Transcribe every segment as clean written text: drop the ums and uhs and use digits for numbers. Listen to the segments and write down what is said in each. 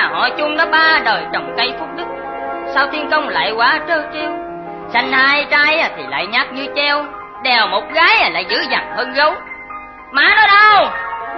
họ chung đã 3 đời trồng cây phúc đức, sao thiên công lại quá trơ trêu? Sanh 2 trai thì lại nhát như treo, đèo một gái lại dữ dằn hơn gấu. Má nó đâu?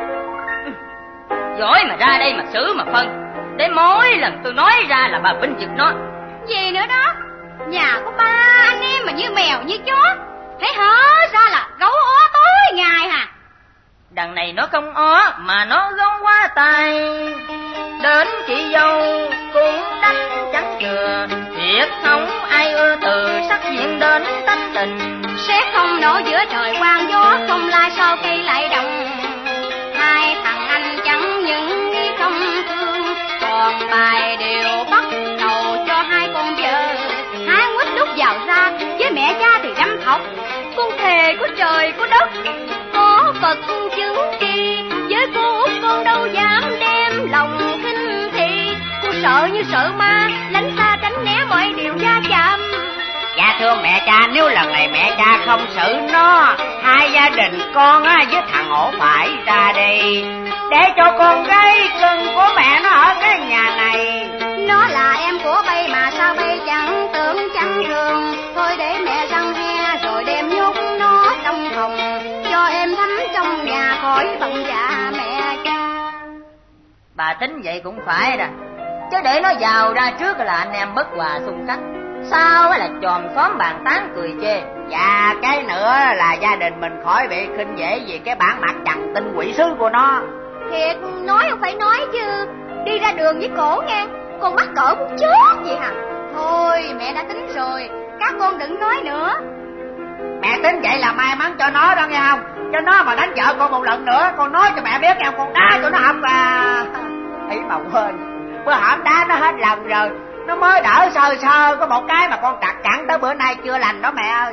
Giỏi mà ra đây mà xử mà phân, để mỗi lần tôi nói ra là bà binh giật nó. Gì nữa đó? Nhà có 3 anh em mà như mèo như chó, thấy hở ra là gấu ó tối ngày hả? Đằng này nó không ó mà nó gấu quá tài, đến chị dâu cũng đánh chẳng chừa. Thiệt không ai ưa từ sắc diện đến tánh tình, xét không nổi giữa trời quang gió, không lai sau cây lại đồng. 2 thằng anh chẳng những nghĩ không thương, còn bài đều bắt đầu cho 2 con vợ. 2 quýt đút vào ra, với mẹ cha thì đâm thọc. Con thề có trời có đất, có Phật chứng chi, với cô út con đâu dám đem lòng khinh thị. Cô sợ như sợ ma, lánh xa tránh né mọi điều va chạm. Dạ thưa mẹ cha, nếu lần này mẹ cha không xử nó, 2 gia đình con với thằng Hổ phải ra đi, để cho con gái cưng của mẹ nó ở cái nhà này. Nó là em của bay mà sao bay chẳng tưởng chẳng thường. Thôi để mẹ răng he rồi đem nhốt nó trong phòng, cho em thấm trong nhà khỏi bận dạ mẹ cha. Bà tính vậy cũng phải rồi, chứ để nó vào ra trước là anh em bất hòa xung khắc, sao là chòm xóm bàn tán cười chê. Dạ cái nữa là gia đình mình khỏi bị khinh dễ vì cái bản mặt chằn tinh quỷ sứ của nó. Thiệt nói không phải nói chứ, đi ra đường với cổ nghe, con mắc cỡ muốn chết vậy hả? Thôi mẹ đã tính rồi, các con đừng nói nữa. Mẹ tính vậy là may mắn cho nó đó nghe không? Cho nó mà đánh vợ con một lần nữa, con nói cho mẹ biết nghe không? Con đá cho nó học à. Ý mà quên, bữa hổm đá nó hết lần rồi, nó mới đỡ sơ sơ có một cái mà con trật cẳng tới bữa nay chưa lành đó mẹ ơi.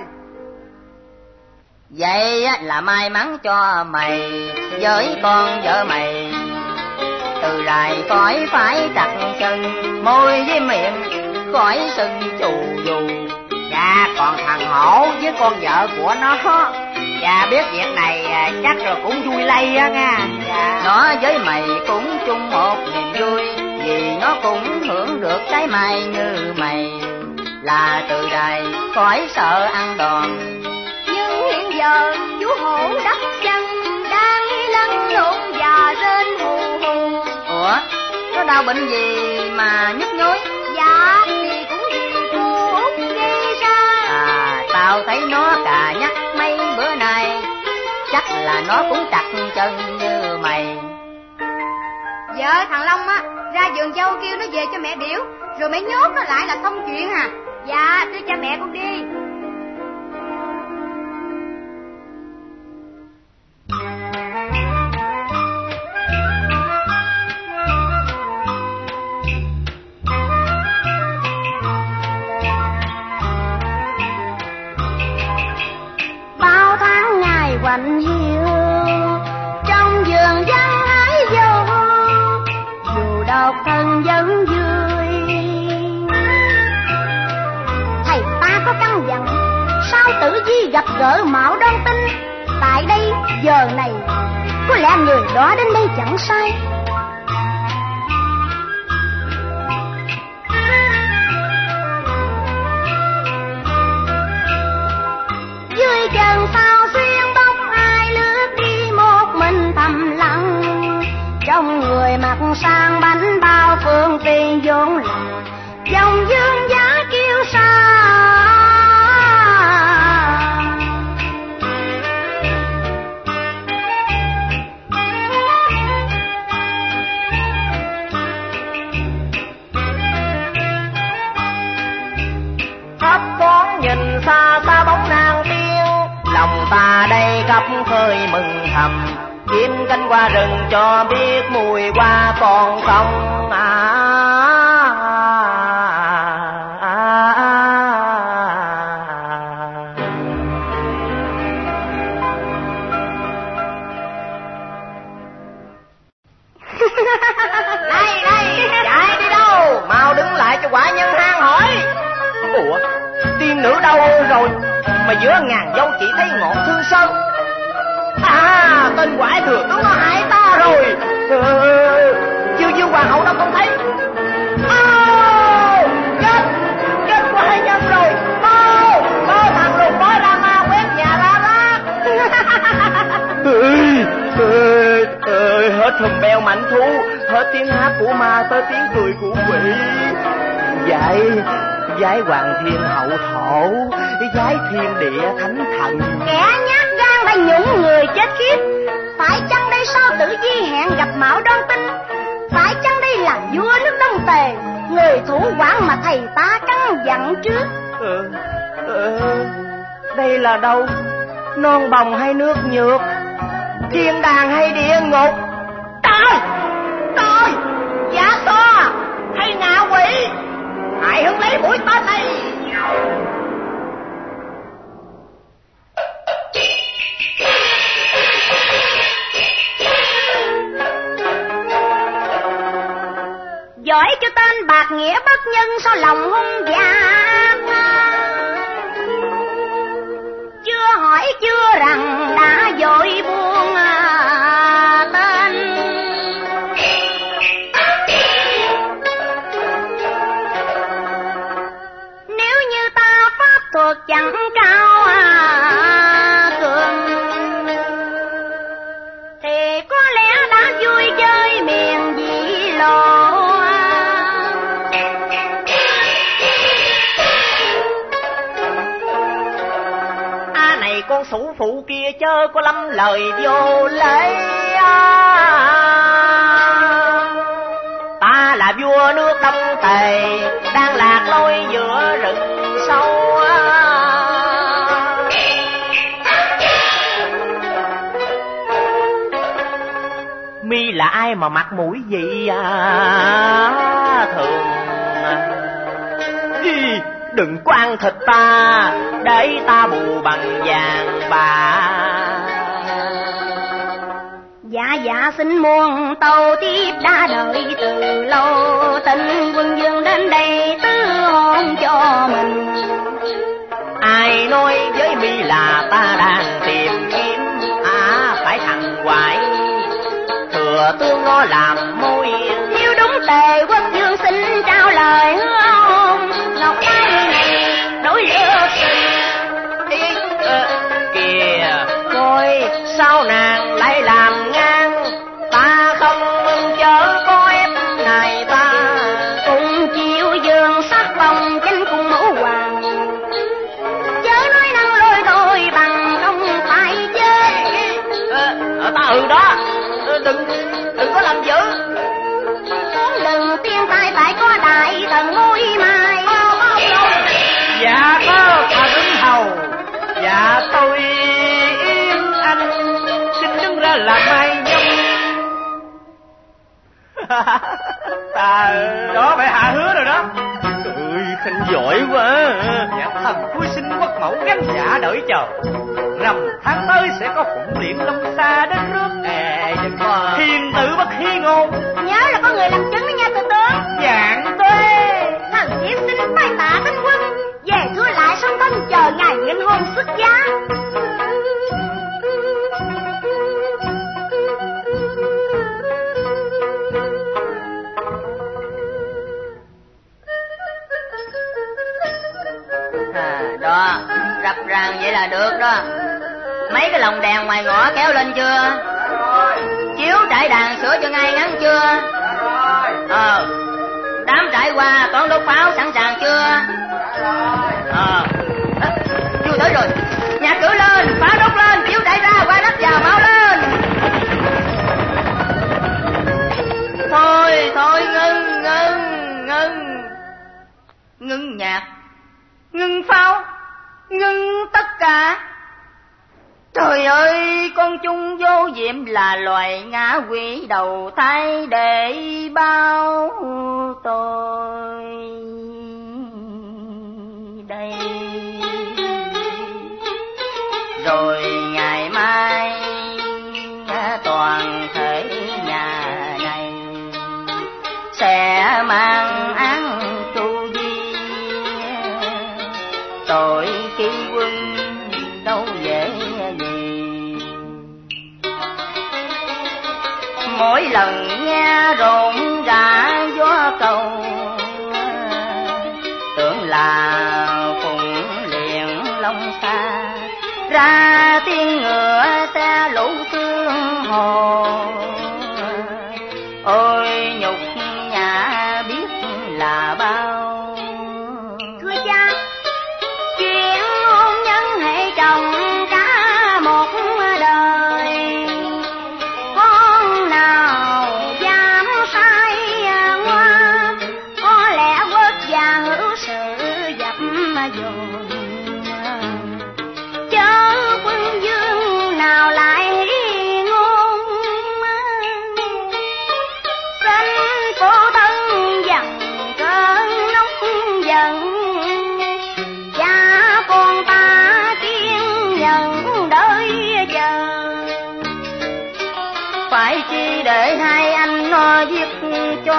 Vậy là may mắn cho mày với con vợ mày, từ lại khỏi phải trật chân, môi với miệng khỏi sưng chù dù. Dạ còn thằng Hổ với con vợ của nó, dạ biết việc này chắc rồi cũng vui lây á nha. Dạ. Nó với mày cũng chung một niềm vui, vì nó cũng hưởng được cái may như mày, là từ đời khỏi sợ ăn đòn. Nhưng hiện giờ chú Hổ đắp chân đang lăn lộn và rên hù hù. Ủa, nó đau bệnh gì mà nhức nhối? Dạ thì cũng vì cô út gây ra. À, tao thấy nó cà nhắc mấy bữa nay, chắc là nó cũng trật chân như mày. Vợ thằng Long á ra vườn dâu kêu nó về cho mẹ biểu, rồi mẹ nhốt nó lại là xong chuyện à. Dạ thưa cha mẹ con đi. Bao tháng ngày quạnh hiu trong vườn văn hái dâu, dù độc thân vẫn vui. Thầy ta có căn dặn, sao Tử Vi gặp gỡ Mạo Đoan Tinh tại đây giờ này, có lẽ người đó đến đây chẳng sai. Dưới chân sao xuyên bóng ai lướt đi một mình thầm lặng, trong người mặc sang bánh bao phương tiền vốn là dòng dương giá kiêu sa. Thấp thoáng nhìn xa xa bóng nàng tiên, lòng ta đây khắp khơi mừng thầm, chim cánh qua rừng cho biết mùi hoa còn không Đây, chạy đi đâu? Mau đứng lại cho quả nhân hang hỏi. Ủa, tiên nữ đâu rồi? Mà giữa ngàn dâu chỉ thấy ngọn Thương Sơn. À, tên quái thừa tướng nó hại ta rồi. Chiêu Dương Hoàng hậu đâu không thấy. mãnh thú, hết tiếng hát của ma tới tiếng cười của quỷ. Vái hoàng thiên hậu thổ, vái thiên địa thánh thần. Kẻ nhát gan đã nhũng người chết khiếp. Phải chăng đây sao Tử Vi hẹn gặp Mạo Đoan Tinh? Phải chăng đây là vua nước Đông Tề, người thủ quản mà thầy ta căn dặn trước? Đây là đâu? Non bồng hay nước nhược? Thiên đàng hay địa ngục? Trời, giả to hay ngạ quỷ? Hãy hứng lấy mũi tên này. Giỏi cho tên bạc nghĩa bất nhân, sao lòng hung dạn? Chưa hỏi chưa rằng đã vội buông tên. Nếu như ta pháp thuật chẳng cao cường, thì có lẽ đã vui chơi miền dị lộ. Con sủ phụ kia chớ có lắm lời vô lễ. Ta là vua nước Đông Tề, đang lạc lối giữa rừng sâu. Mi là ai mà mặt mũi gì thường? Đừng có ăn thịt ta, để ta bù bằng vàng bạc. Dạ xin muôn tàu tiếp đã đợi từ lâu. Tình quân dương đến đây tứ hôn cho mình. Ai nói với mi là ta đang tìm kiếm? Phải thằng quái thừa tương nó làm môi. Nếu đúng Tề quốc dương xin trao lời hứa hôn. Ngọc Ai này nổi lửa kìa, coi sao nàng lại làm ngang. Ta không mừng chớ có ép này ta. Cùng chịu dương sắc vòng chánh cùng mẫu hoàng. Chớ nói năng lôi thôi bằng không phải chơi. Ta đó, đừng có làm dữ. Đừng tiên tai phải có đại thần ngôi mai. Dạ có Hà Vĩnh Hầu. Dạ tôi Yên Anh xin đứng ra làm mai nhâm. Ta đó phải hạ hứa rồi đó. Trời, Khanh giỏi quá. Dạ thần cuối sinh quốc mẫu gắn dạ đợi chờ. Rằm tháng tới sẽ có phụng điện Long Sa đến nước. Thiên tử bất hy ngôn. Nhớ là có người làm chứng đó nha, Tư tướng. Dạng tuê. Thần thiếp xin bái tạ Thánh quân, về thưa lại song thân chờ ngày nghinh hôn xuất giá. Đó, rập ràng vậy là được đó. Mấy cái lồng đèn ngoài ngõ kéo lên chưa? Chiếu trải đàn sửa cho ngay ngắn chưa? Đám trải qua toán đốt pháo sẵn sàng chưa? Chưa tới rồi. Nhạc cửa lên, pháo đốt lên, chiếu trải ra, qua đất vào, máu lên. Thôi ngưng nhạc, ngưng pháo, ngưng tất cả. Trời ơi, con chung vô diệm là loài ngã quỷ đầu thai để bao tôi đây. Rồi ngày mai toàn thể nhà này sẽ mang án tu di. Tội khi quân đâu dễ gì. Mỗi lần nghe rộn rã gió cầu, tưởng là phụng liền Long Sa ra tiếng ngựa xe lũ thương hồ.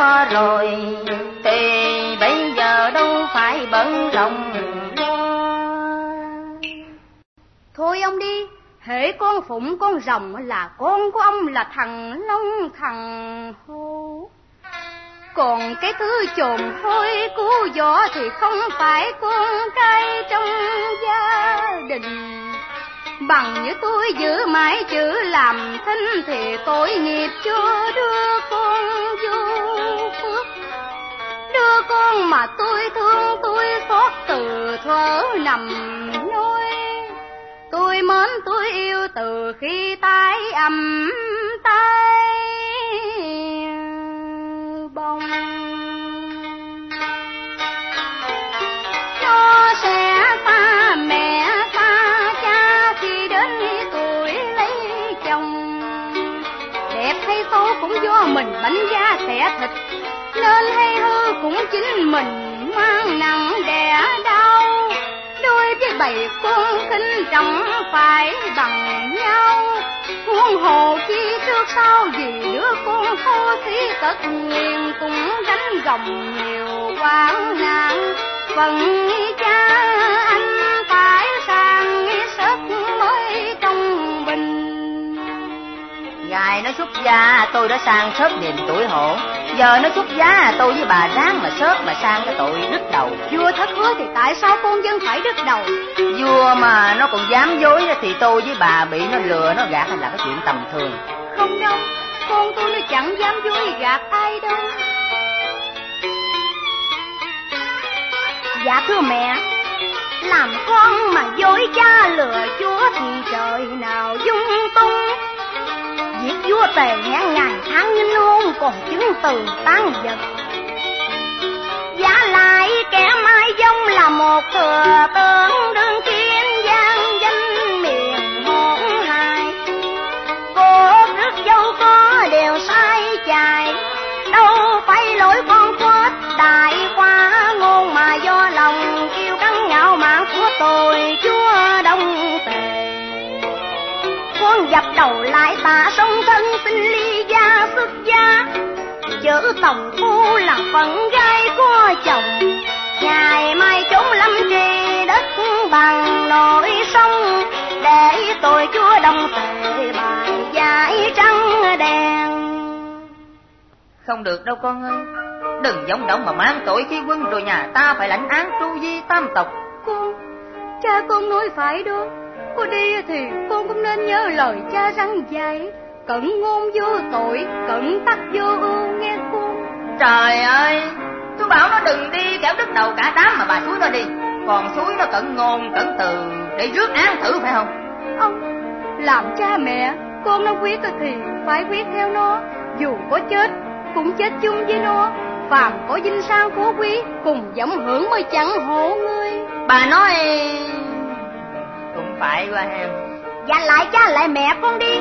lo rồi, thì bây giờ đâu phải bận lòng lo. Thôi ông đi, hễ con phụng con rồng là con của ông là thằng Long thằng Hô. Còn cái thứ chồn hôi cứu gió thì không phải con trai trong gia đình. Bằng như tôi giữ mãi chữ làm thinh thì tội nghiệp cho đứa con vô phước. Đứa con mà tôi thương tôi xót từ thuở nằm nuôi. Tôi mến tôi yêu từ khi tái ầm tay bông. Nó sẽ xa mẹ xa cha khi đến tuổi lấy chồng. Đẹp hay xấu cũng do mình bánh da xẻ thịt, nên hay hư cũng chính mình mang nặng đẻ đau. Đôi với bầy con khinh trọng phải bằng nhau, huống hồ chi trước sau vì đứa con thô tí tất nhiên cũng đánh gồng nhiều hoạn nạn. Phần cha anh phải sang sức mới công bình. Ngài nó xuất gia tôi đã sang sớt niềm tuổi hổ, giờ nó xuất gia tôi với bà ráng mà sớt mà sang cái tội đứt đầu. Vua thất hứa thì tại sao con dân phải đứt đầu? Vua mà nó còn dám dối thì tôi với bà bị nó lừa nó gạt hay là cái chuyện tầm thường? Không đâu, con tôi nó chẳng dám dối gạt ai đâu. Dạ thưa mẹ, làm con mà dối cha lừa chúa thì trời nào dung tung. Việc vua tề ngàn ngày tháng nghinh hôn còn chứng từ tan vật. Giả lại kẻ mai dông là một thừa tướng đương kiên gian danh miền hỗn hài. Cô rước dâu có đều sai chạy, đâu phải lỗi con quết đại qua ngôn mà do lòng yêu cắn ngạo mạn của tôi chúa Đông Tề. Con dập đầu lại tạ song thân xin ly gia xuất gia, chữ tổng phu là phận gái của chồng. Ngày mai trốn lâm trì đất bằng nổi sông, để tôi chúa Đông Tề bài giải trắng đen. Không được đâu con ơi, đừng vọng động mà mang tội khi quân rồi nhà ta phải lãnh án tru di tam tộc. Con, cha con nói phải đó. Cô đi thì con cũng nên nhớ lời cha răn dạy, cẩn ngôn vô tội, cẩn tắc vô ưu nghe con. Trời ơi, tôi bảo nó đừng đi kéo đứt đầu cả đám mà bà xúi nó đi, còn xúi nó cẩn ngôn cẩn từ để rước án thử phải không? Ông làm cha mẹ, con nó quyết thì phải quyết theo nó, dù có chết cũng chết chung với nó. Phàm có vinh sang phú quý cùng dõng hưởng mới chẳng hộ ngươi. Bà nói cũng phải qua em. Dạ lại cha lại mẹ con đi.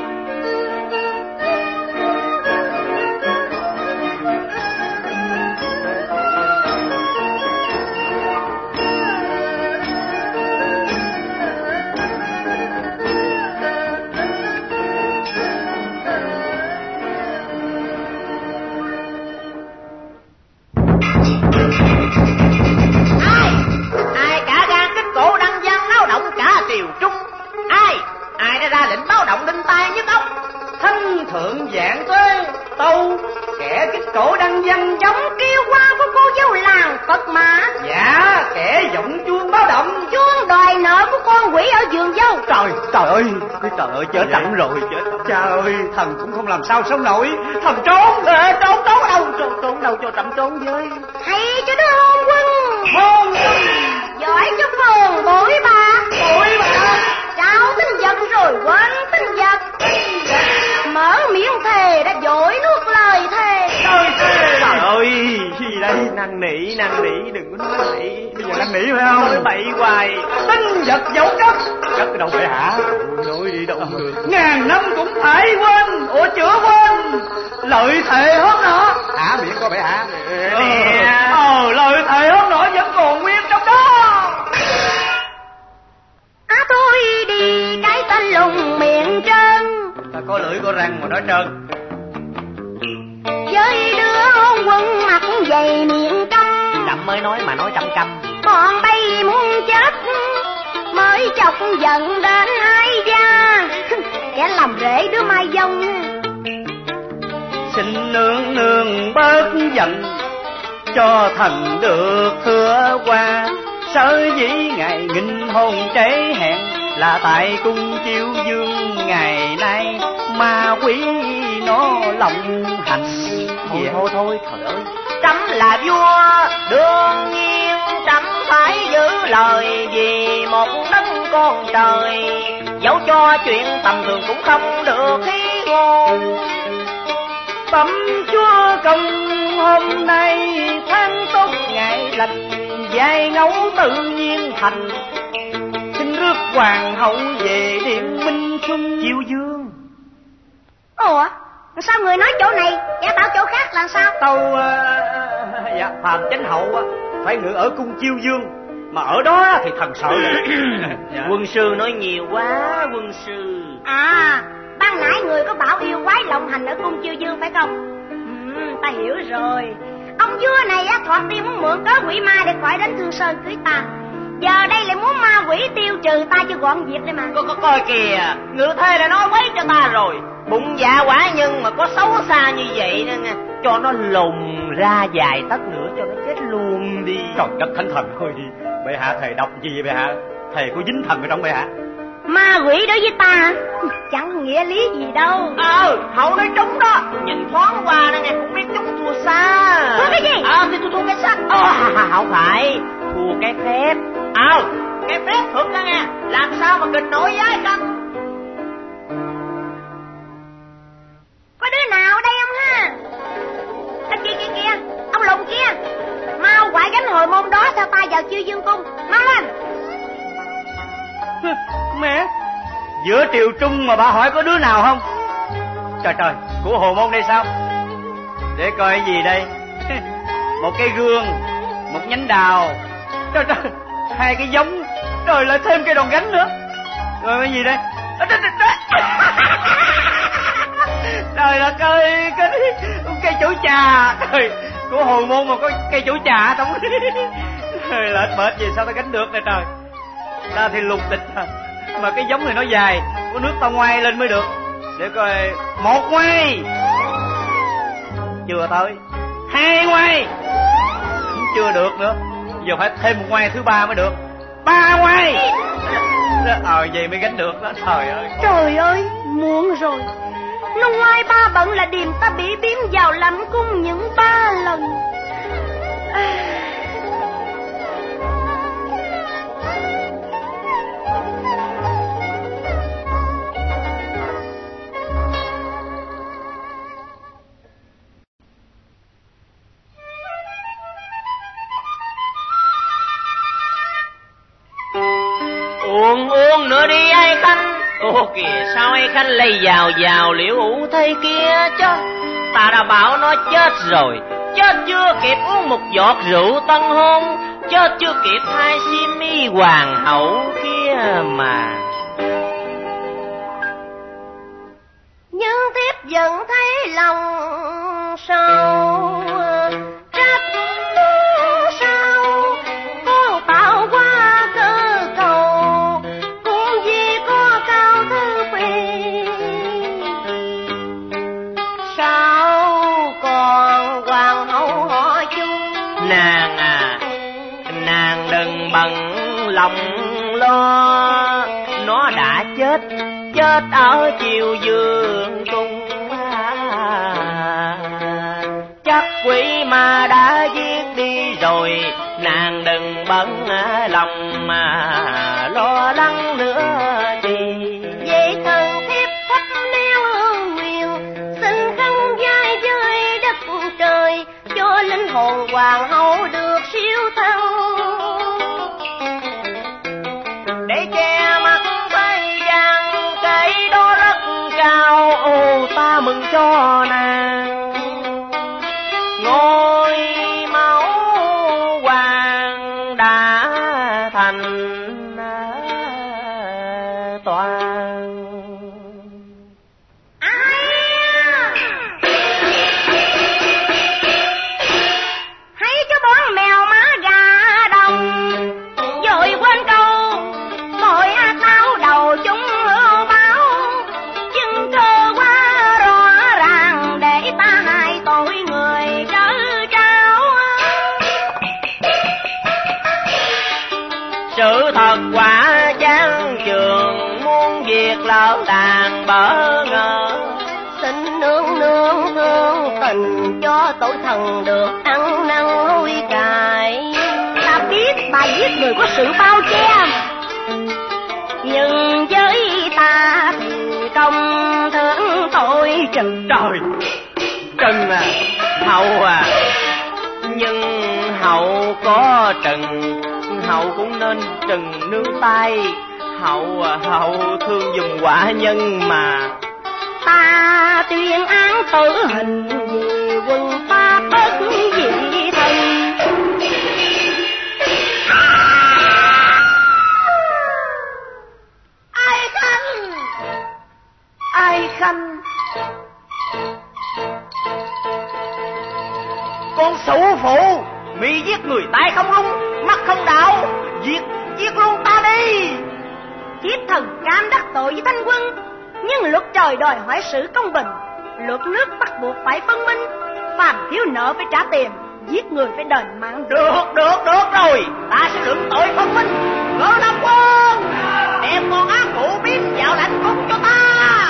Ai cả gan kích cổ đăng văn náo động cả triều trung? Ai đã ra lệnh báo động đinh tai nhức óc? Thân thượng vạn tuế tâu, kẻ kích cổ đăng văn chống Kêu qua của cô dâu làng Phật Mã. dạ, kẻ giọng chuông báo động Chuông đòi nợ của con quỷ ở vườn dâu. Trời ơi, chết đặng rồi, chết. Cha ơi, thần cũng không làm sao sống nổi. Thần trốn đâu cho tạm trốn với. Hay cho đứa hôn quân. Hôn Giỏi cho phường bội bạc. Cháu tin vật rồi quên tin vật. Mở miệng thề đã dội nuốt lời thề. Trời ơi, gì đây? Năn nỉ, đừng có nói bậy. Bây giờ năn nỉ phải không? Nói bậy hoài. Tin vật dấu cất ở đâu phải hả? Nói đi đâu được. Ngàn năm cũng phải quên. Ủa chữa quên. Lợi thề hết nọ. Hả, miệng coi bậy hả? Lợi thề hết nọ vẫn còn nguyên trong đó. Thôi đi cái tên lùng miệng trơn. Ta có lưỡi có răng mà nói trơn. Với đứa hôn quân dày miệng trong. Chậm mới nói mà nói trăm câm. Bọn bay muốn chết mới chọc giận đến ai gia. Kẻ làm rễ đứa mai dông. Xin nương nương bớt giận, cho thần được thưa qua. Sở dĩ ngày nghinh hôn trễ hẹn, là tại cung Chiêu Dương ngày nay ma quý nó lòng hành. Thôi trời ơi, trẫm là vua, đương nhiên trẫm phải giữ lời, vì một đấng con trời, dẫu cho chuyện tầm thường cũng không được khí ngôn. Bẩm chúa công, hôm nay tháng tốt ngày lành, giai ngẫu tự nhiên thành, xin rước hoàng hậu về điện Minh Xuân. Chiêu Dương. Ủa, sao người nói chỗ này giả bảo chỗ khác là sao? Tâu dạ phàm chánh hậu phải ngự ở cung Chiêu Dương, mà ở đó thì thần sợ. Dạ. Quân sư nói nhiều quá, quân sư. À, ban nãy người có bảo yêu quái lộng hành ở cung Chiêu Dương phải không? Ta hiểu rồi. Ông vua này thoạt tiên muốn mượn cớ quỷ ma để khỏi đến Thương Sơn cưới ta. Giờ đây lại muốn ma quỷ tiêu trừ ta cho gọn việc đây mà. Coi kìa, ngự thê đã nói quấy cho ta rồi. Bụng dạ quả nhân mà có xấu xa như vậy nữa nha, cho nó lùng ra vài tấc nữa cho nó chết luôn đi. Trời đất thánh thần ơi, bệ hạ thầy đọc gì vậy bệ hạ? Thầy có dính thần ở trong bệ hạ? Ma quỷ đối với ta chẳng có nghĩa lý gì đâu. Hậu nói đúng đó. Nhìn thoáng qua đó nghe, cũng biết chúng thua xa. Thua cái gì? Thì tôi thua cái sắc. Không phải, thua cái phép. Cái phép thuật đó nghe, làm sao mà kịch nổi với canh. Có đứa nào ở đây không ha? Kìa, ông lùn kia, mau quải gánh hồi môn đó theo ta vào Chiêu Dương cung, mau lên. Mẹ, giữa triều trung mà bà hỏi có đứa nào không? Trời, của hồ môn đây sao? Để coi cái gì đây. Một cái gương, một nhánh đào. Trời, hai cái giống. Rồi lại thêm cái đòn gánh nữa. Rồi cái gì đây? Trời đất ơi, cây chủ trà. Trời, của hồ môn mà có cây chủ trà trong. Trời, lệch bệt gì sao ta gánh được nè trời. Ta thì lục tịch mà cái giống này nó dài, có nước ta ngoai lên mới được. Để coi, một ngoai chưa tới, hai ngoai cũng chưa được nữa, giờ phải thêm một ngoai thứ ba mới được, ba ngoai. Vậy mới gánh được đó. Trời ơi, muộn rồi. Nó ngoai ba bận là điềm ta bị biếm vào lãnh cung những 3 lần. Uống nữa đi ai Khanh. Kìa, sao ai Khanh lây vào liễu ủ thế kia chứ. Ta đã bảo nó chết rồi, chết chưa kịp uống một giọt rượu tân hôn, chết chưa kịp thay xiêm y hoàng hậu kia mà. Nhưng tiếp dần thấy lòng sâu, trách sao con tạo qua cơ cầu, cũng vì có cao thứ phi. Sao còn hoàng hậu họ chung? Nàng đừng bận lòng lo, nó đã chết ở Chiêu Dương cung. Chắc quỷ ma đã giết đi rồi, nàng đừng bận lòng mà lo lắng nữa đi. Vậy thần thiếp thấp neo hương nguyện, xin khăn vai với đất trời, cho linh hồn hoàng hậu được siêu thăng. Để che mắt thế gian, cái đó rất cao, ta mừng cho nàng. Ngôi máu hoàng đã thành toàn. sự thật quả chán trường, muôn việc lỡ đàn bỡ ngỡ. Xin nương nương thương tình cho tội thần được ăn năn hối cải. Ta biết bà giết người có sự bao che, nhưng với ta thì công thưởng tội trừng. Trời, trừng à, hậu à. Nhưng hậu có trừng, hậu cũng nên trừng nương tay. Hậu à, hậu thương dùm quả nhân mà. Ta tuyên án tử hình vì quân pháp bất vị thần. Ai Khanh, Ai Khanh, con sủ phụ mi giết người tay không lung mắt không đạo, giết luôn ta đi. Kiếp thần cam đắc tội với Thanh Quân, nhưng luật trời đòi hỏi sự công bình, luật nước bắt buộc phải phân minh. Phàm thiếu nợ phải trả tiền, giết người phải đền mạng. Được rồi, ta sẽ luận tội phân minh. Ngô Nam Quân, đem con ác phụ biến vào lãnh cung cho ta.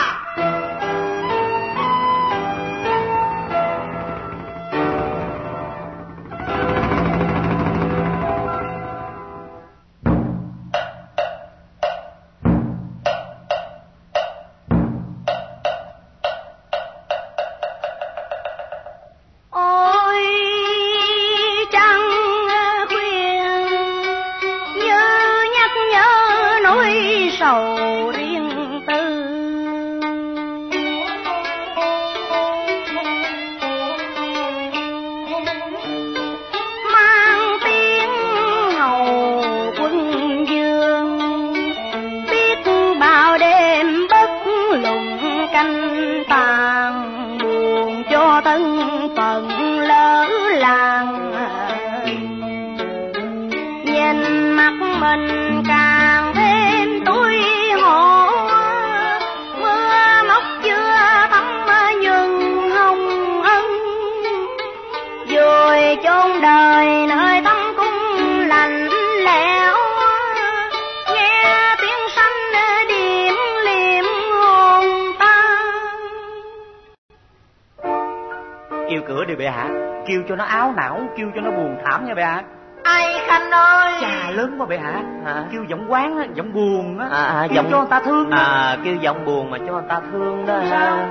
Kêu cho nó áo não, kêu cho nó buồn thảm nha bệ hạ. Ai Khanh ơi, chà lớn quá bệ hạ. Kêu giọng quán á, giọng buồn á, kêu giọng cho người ta thương đó. Kêu giọng buồn mà cho người ta thương đó ha.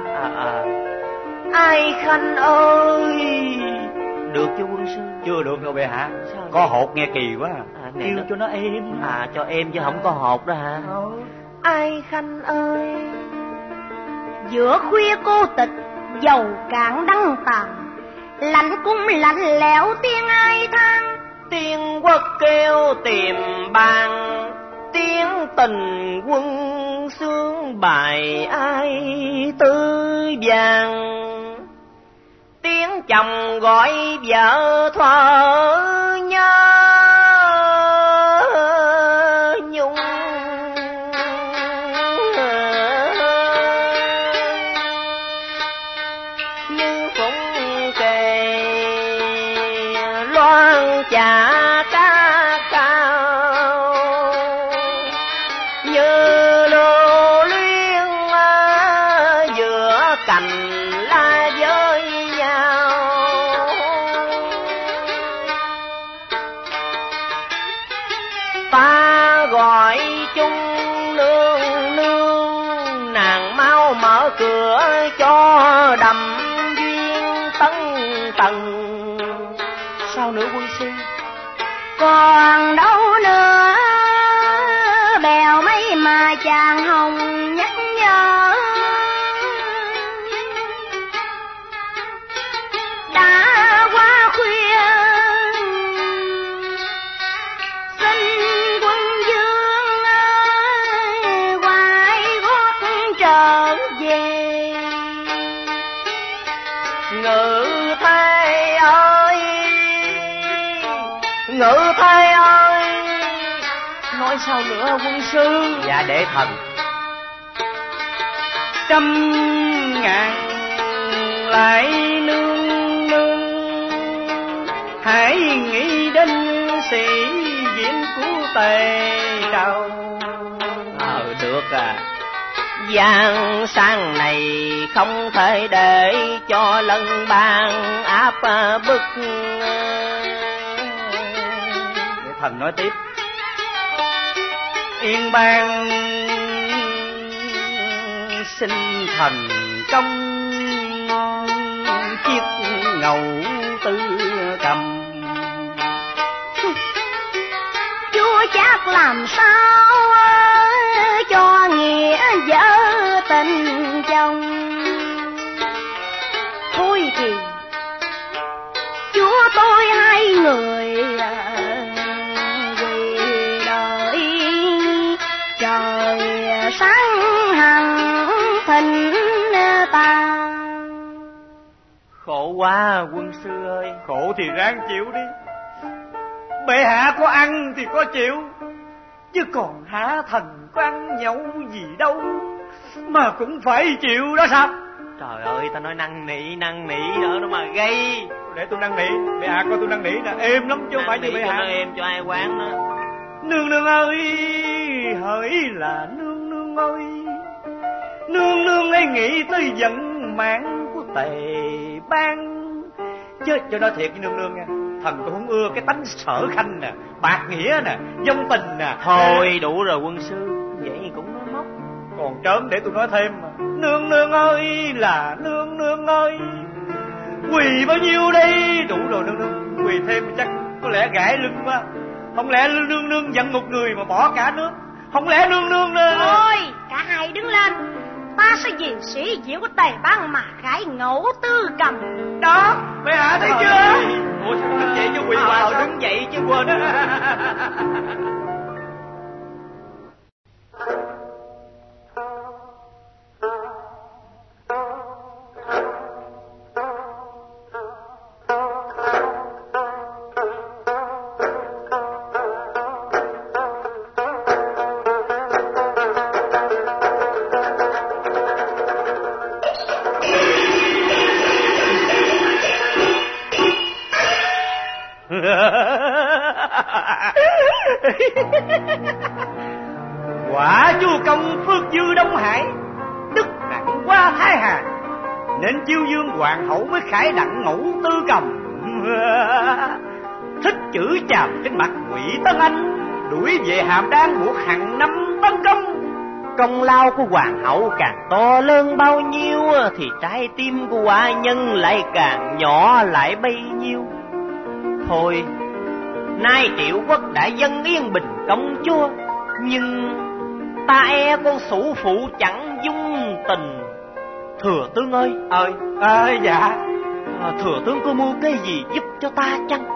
Ai Khanh ơi. Được chưa quân sư? Chưa được đâu bệ hạ. Sao có vậy? Hột nghe kỳ quá. Kêu cho nó êm. Cho êm chứ không có hột đó hả? Ai Khanh ơi, giữa khuya cô tịch dầu cạn đăng tàn, lạnh cung lạnh lẽo tiếng ai than. Tiếng quốc kêu tìm bàn, tiếng tình quân sướng bài ai tư vàng. Tiếng chồng gọi vợ thở nhớ nhung. Như phụng kề loan chả cá cao, như lô luyên giữa cành la với nhau. Ta gọi chung nương nương, nàng mau mở cửa cho đầm duyên tấn tầng. Sao nữa quân sư? Còn đâu nữa bèo mấy mà chàng hồng nhắc nhở. Đã qua khuya xin quân dương quay gót trở về. Ngự thê ơi, Ngự thê ơi, nói sao nữa quân sư? Dạ đệ thần. Trăm ngàn lại nương nương, hãy nghĩ đến sĩ diện của Tề Trầu. Được à, giang sang này không thể để cho lân bang áp bức. Để thần nói tiếp. Yên bang xin thần công chiếc ngầu tư cầm. Chúa chắc làm sao cho nghĩa vợ tình chồng. Thôi thì chúa tôi hai người vì đợi trời sáng hằng thịnh ta. Khổ quá quân sư ơi. Khổ thì ráng chịu đi. Bệ hạ có ăn thì có chịu, chứ còn hả thần có ăn nhậu gì đâu mà cũng phải chịu đó sao? Trời ơi, ta nói năn nỉ nữa nó mà gây. Để tôi năn nỉ, bệ hạ coi tôi năn nỉ nè, êm lắm chứ không phải như bệ hạ. Êm cho ai quán đó. Nương nương ơi, hỡi là nương nương ơi, nương nương ấy nghĩ tới vận mạng của Tề bang. Chứ cho nói thiệt với nương nương nha, thần tôi không ưa cái tánh sở khanh nè, bạc nghĩa nè, vong tình nè. Thôi đủ rồi quân sư, vậy cũng nói móc. Còn trớn để tôi nói thêm mà. Nương nương ơi là nương nương ơi, quỳ bao nhiêu đây? Đủ rồi nương nương, quỳ thêm chắc có lẽ gãi lưng quá. Không lẽ nương nương giận một người mà bỏ cả nước? Không lẽ nương nương thôi cả hai đứng lên, ta sẽ vì sĩ diện của Tề bang mà gãi ngẫu tư cầm. Đó, bệ hạ thấy chưa? Ủa sao đứng dậy chứ quỳ hoài? Đứng dậy chứ quên. Quả vua công phước dư Đông Hải, đức nặng qua Thái Hà, nên chiêu dương hoàng hậu mới khải đặng ngũ tư cầm. Thích chữ chàm trên mặt Ngụy Tân Anh, đuổi về Hàm Đan buộc hàng năm tấn công. Công lao của hoàng hậu càng to lớn bao nhiêu thì trái tim của quả nhân lại càng nhỏ lại bấy nhiêu. Thôi, nay Triệu Quốc đã dâng Yên Bình công chúa, nhưng ta e con sủ phụ chẳng dung tình. Thừa tướng ơi. Dạ. Thừa tướng có mưu cái gì giúp cho ta chăng?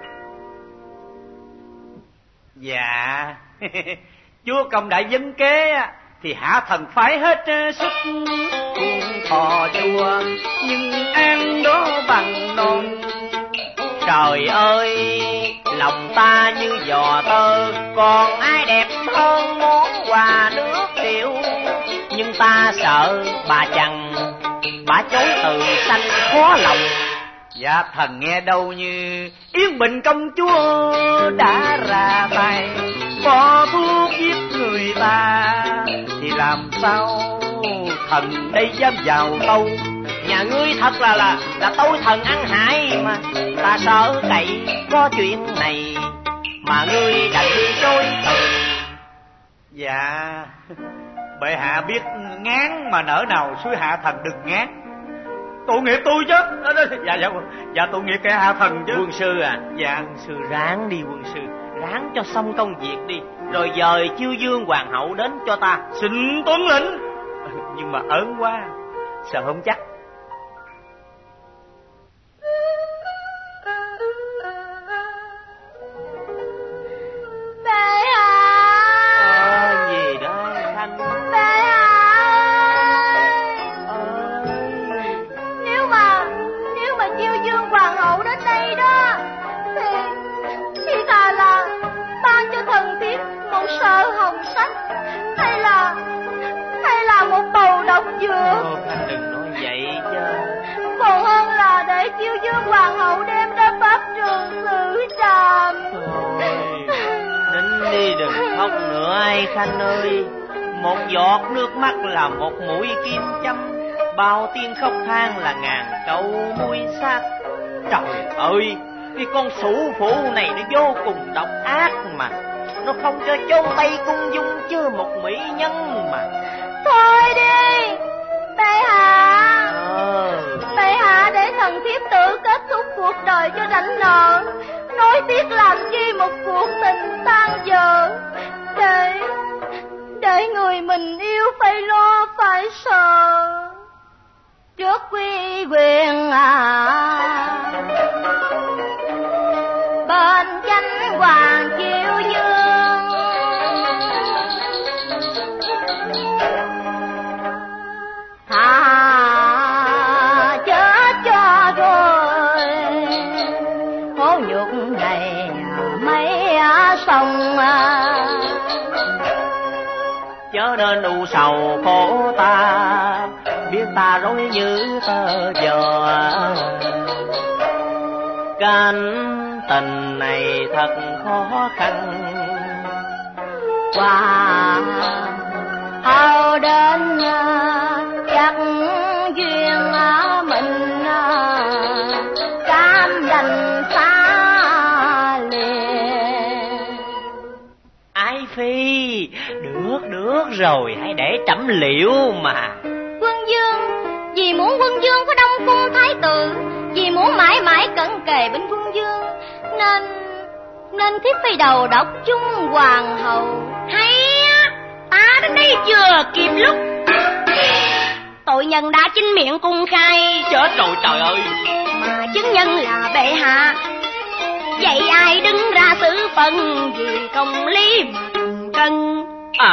Dạ. Chúa công đã dâng kế thì hạ thần phải hết sức cùng thọ chùa, nhưng an đó bằng non. Trời ơi, lòng ta như giò tơ, còn ai đẹp hơn món quà nước rượu. Nhưng ta sợ bà chằn, bà chối từ sanh khó lòng. Dạ thần nghe đâu như Yên Bình công chúa đã ra tay bỏ thuốc giết người ta, thì làm sao thần đây dám vào tâu. Nhà ngươi thật là tôi thần ăn hại mà. Ta sợ cậy có chuyện này mà ngươi đành đi chối từ. Dạ, bệ hạ biết ngán mà nỡ nào suối hạ thần đừng ngán. Tội nghiệp tôi chứ. Dạ tội nghiệp kẻ hạ thần chứ. Quân sư à? Dạ. Quân sư ráng đi quân sư, ráng cho xong công việc đi, rồi dời chiêu dương hoàng hậu đến cho ta. Xin tuân lệnh. Nhưng mà ớn quá, sợ không chắc. Gì đó Thanh? Nếu mà chiêu dương hoàng hậu đến đây đó thì thà là ban cho thần thiếp một sợi hồng sách, hay là một bầu độc dược. Thanh đừng nói vậy chứ. Còn hơn là để chiêu dương hoàng hậu đem đến pháp trường Tràm. Thôi, nín đi đừng khóc nữa ai Khanh ơi. Một giọt nước mắt là một mũi kim châm, bao tiếng khóc than là ngàn câu muối xác. Trời ơi, cái con sủ phụ này nó vô cùng độc ác mà. Nó không cho chôn tay cung dung chứ một mỹ nhân mà. Thôi đi bệ hạ. Bệ hạ để thần thiếp tự kết thúc cuộc đời cho rảnh nợ. Nói tiếc làm chi một cuộc tình tan dở. Để người mình yêu phải lo phải sợ. Trước quy quyền bên chánh hoàng chiêu dương, thà chết cho rồi khổ nhục này mấy sông. Chớ nên u sầu khổ ta, biết ta rối như tơ vò. Cánh tình này thật khó khăn, qua hao đến chắc duyên mình cam đành xa liền. Ái phi, được rồi, hãy để trẫm liệu mà. Quân vương, vì muốn quân vương có đông cung thái tử, vì muốn mãi mãi cận kề bên quân vương, nên thiếp phải đầu độc chung hoàng hậu. Hay á, ta đến đây vừa kịp lúc. Tội nhân đã chính miệng cung khai. Chết rồi trời ơi. Mà chứng nhân là bệ hạ, vậy ai đứng ra xử phân vì công lý mà cân.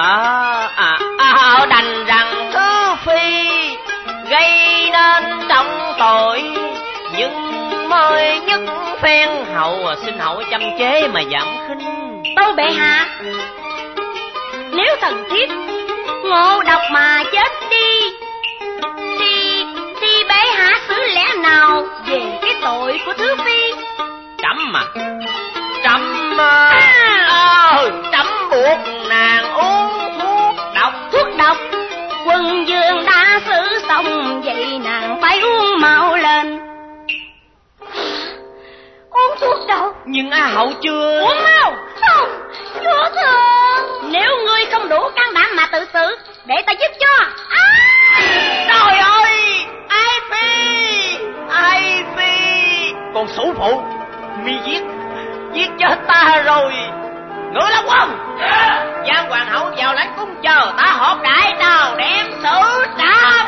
Đành rằng thứ phi gây nên trọng tội, nhưng mới nhất phen hậu xin hậu chăm chế mà giảm khinh. Tâu bệ hạ, nếu thần thiết ngộ độc mà chết đi bệ hạ xử lẽ nào về cái tội của thứ phi? Trẫm buộc nàng uống thuốc độc. Quân vương đã xử xong, vậy nàng phải uống mau lên. Uống thuốc độc? Nhưng A hậu chưa. Uống mau. Không, chúa thương, nếu ngươi không đủ can đảm mà tự xử, để ta giúp cho. Trời ơi, Ai Phi, con sủ phụ, mi giết chết ta rồi. Ngự Long Quân, Giang hoàng hậu vào lãnh cung chờ ta họp đại nào đem xử trảm.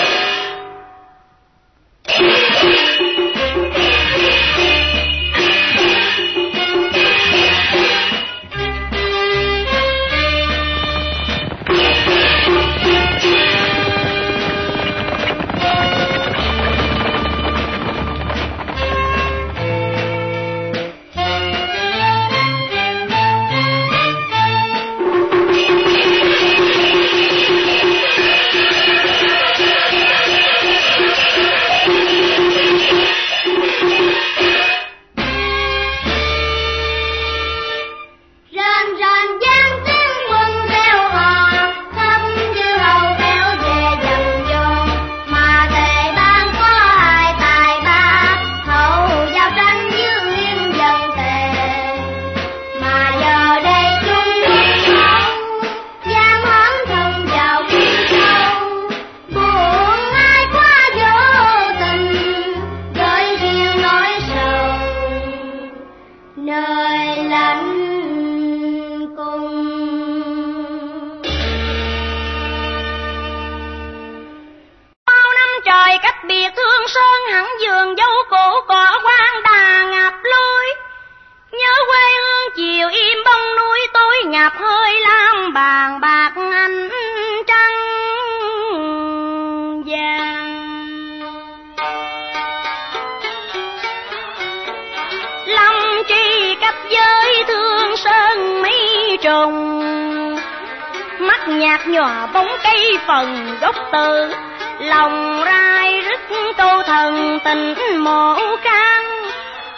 Nhạt nhòa bóng cây phần gốc từ, lòng rai rứt câu thần tình mộ can.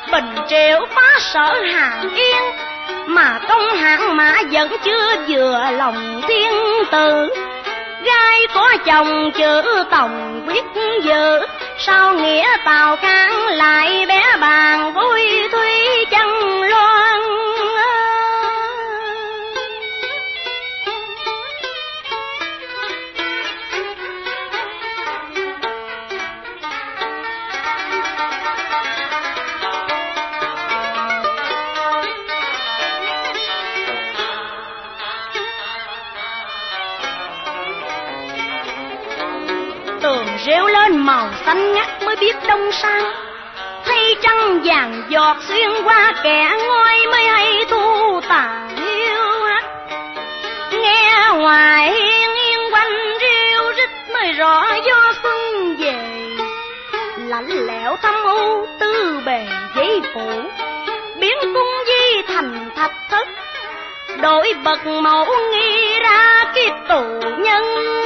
Bình Triệu phá sở Hàng Yên, mà công hạng mã vẫn chưa vừa lòng thiên tử. Gái có chồng chữ tòng quyết dự, sao nghĩa Tào Khang lại bé bàng vui thúy chân loan. Tường rêu lên màu xanh ngắt mới biết đông sang, thấy trăng vàng giọt xuyên qua kẻ ngôi mới hay thu tàn hiu hắt. Nghe ngoài hiên yên quanh riêu rít mới rõ gió xuân về, lạnh lẽo thâm u tư bề giấy phủ, biến cung di thành thạch thất, đổi bậc mẫu nghi ra kiếp tù nhân.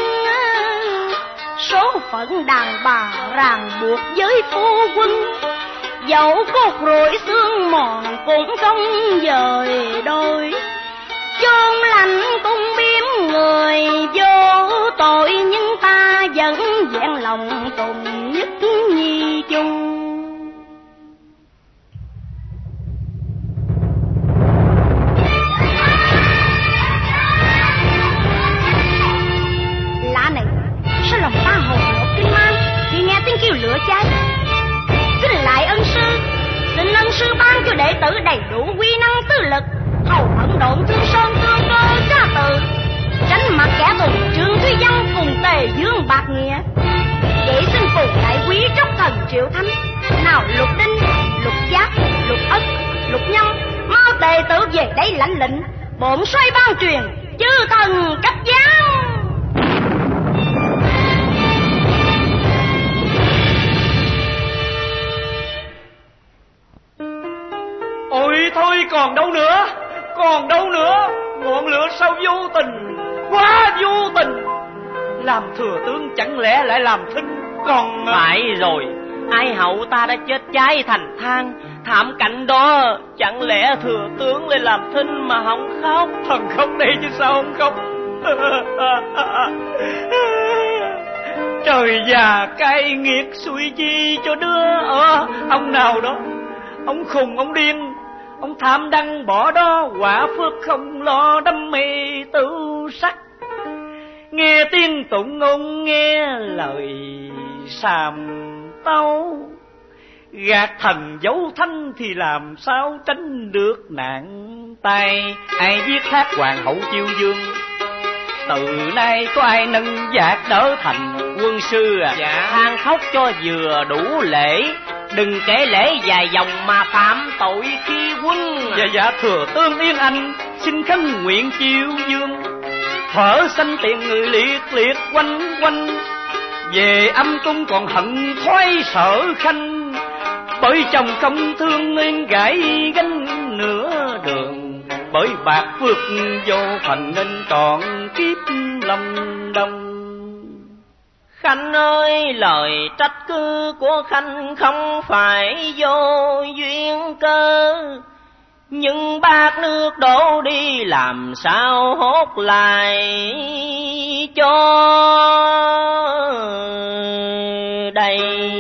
Số phận đàn bà ràng buộc với phu quân, dẫu cốt rủi xương mòn cũng không dời đôi. Chôn lạnh cung biếm người vô tội, nhưng ta vẫn vẹn lòng cùng nhất nhi chung. Lạ này, sao lòng ta hồn hộp kinh man khi nghe tiếng kêu lửa cháy? Xin lại ân sư, xin ân sư ban cho đệ tử đầy đủ quy năng tư lực, hầu hận độn thương sơn thương cơ ca tự, tránh mặt kẻ thù Trương Thúy Văn cùng Tề Dương bạc nghĩa. Vậy xin phù đại quý tróc thần Triệu Thánh, nào Lục Đinh, Lục Giác, Lục Ất, Lục Nhân, mau đệ tử về đây lãnh lệnh, bổn xoay ban truyền chư thần cấp giáng. Ôi thôi còn đâu nữa, còn đâu nữa, ngọn lửa sao vô tình, quá vô tình. Làm thừa tướng chẳng lẽ lại làm thinh còn... Phải rồi, ai hậu ta đã chết cháy thành than, thảm cảnh đó chẳng lẽ thừa tướng lại làm thinh mà không khóc? Thần khóc đây chứ sao không khóc. Trời già cay nghiệt xui chi cho đứa ông nào đó, ông khùng ông điên, ông tham đăng bỏ đó, quả phước không lo đam mê tự sắc. Nghe tiếng tụng ông nghe lời sàm tâu, gạt thần dấu thanh thì làm sao tránh được nạn tay. Ai giết thác hoàng hậu Chiêu Dương, từ nay có ai nâng vạc đỡ thành quân sư à? Dạ. Than khóc cho vừa đủ lễ, đừng kể lễ dài dòng mà phạm tội khi quân. Dạ thừa tướng yên anh, xin khấn nguyện Chiêu Dương, thở sanh tiền người liệt liệt quanh quanh, về âm cung còn hận thoái Sở Khanh, bởi chồng không thương nên gãy gánh nửa đường, bởi bạc phước vô phần nên trọn kiếp lâm đông. Khanh ơi, lời trách cứ của Khanh không phải vô duyên cơ, nhưng bát nước đổ đi làm sao hốt lại cho đây.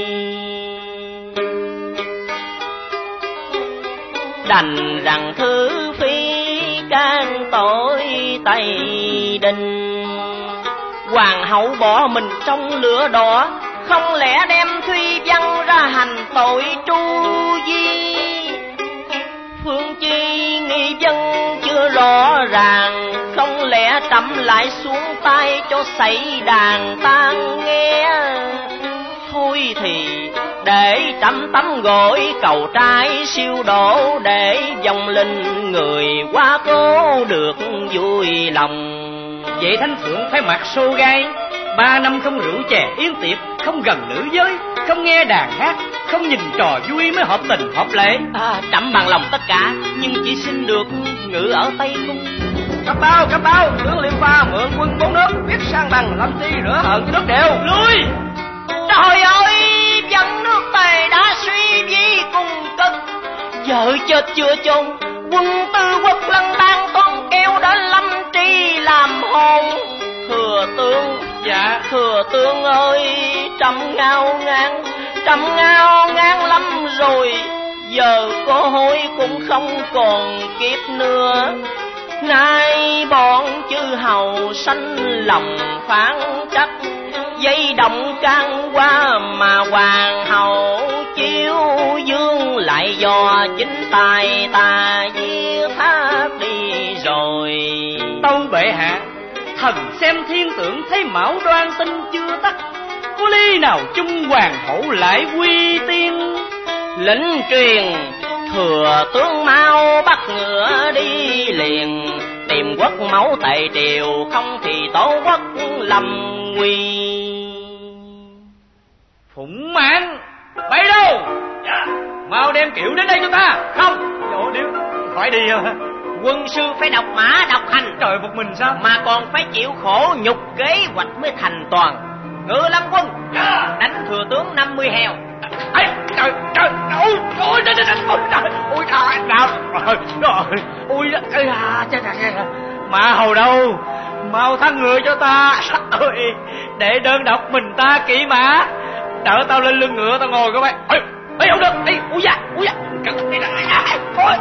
Đành rằng thứ phi can tội Tây Đình, hoàng hậu bỏ mình trong lửa đỏ, không lẽ đem Thúy Văn ra hành tội tru di. Phương chi nghi dân chưa rõ ràng, không lẽ trẫm lại xuống tay cho xảy đàn tan nghe. Thôi thì để trẫm tắm gội cầu trai siêu độ, để dòng linh người quá cố được vui lòng. Vậy thánh thượng phải mặc xô gai, 3 năm không rượu chè yến tiệc, không gần nữ giới, không nghe đàn hát, không nhìn trò vui mới hợp tình hợp lệ. Trẫm bằng lòng tất cả, nhưng chỉ xin được ngự ở Tây Cung. Cấp bao, tướng Liêm Pha mượn quân 4 nước, biết sang bằng làm chi rửa hận cho nước đều. Lui! Trời ơi, dân nước Tề đã suy vi cùng cực, vợ chết chưa chôn, quân tư quốc lăng bang toan kêu đến Lâm Tri làm hôn. Thừa tướng, dạ thừa tướng ơi, trăm ngao ngang lắm rồi, giờ có hối cũng không còn kịp nữa. Nay bọn chư hầu sanh lòng phán trách, dây động can qua mà hoàng hậu chiếu dương lại do chính tài ta giết thác đi rồi. Tâu bệ hạ, thần xem thiên tượng thấy mão đoan tinh chưa tắt, có lý nào chung hoàng hậu lại quy tiên. Lệnh truyền thừa tướng mau bắt ngựa đi liền, tìm quốc mẫu tại triều, không thì tổ quốc lâm nguy. Phụng Mãn, bay đâu? Dạ. Mau đem Kiệu đến đây cho ta. Không, chỗ điếu phải đi. Quân sư phải độc mã độc hành. Trời, một mình sao? Mà còn phải chịu khổ nhục kế hoạch mới thành toàn. Ngự lâm quân, dạ. Đánh thừa tướng 50 heo. Ê, trời, ôi mà hầu đâu, mau thắng ngựa cho ta. Ôi, để đơn độc mình ta kỵ mã, đỡ tao lên lưng ngựa tao ngồi các bạn. Ê, không được, ê, ui da, thôi,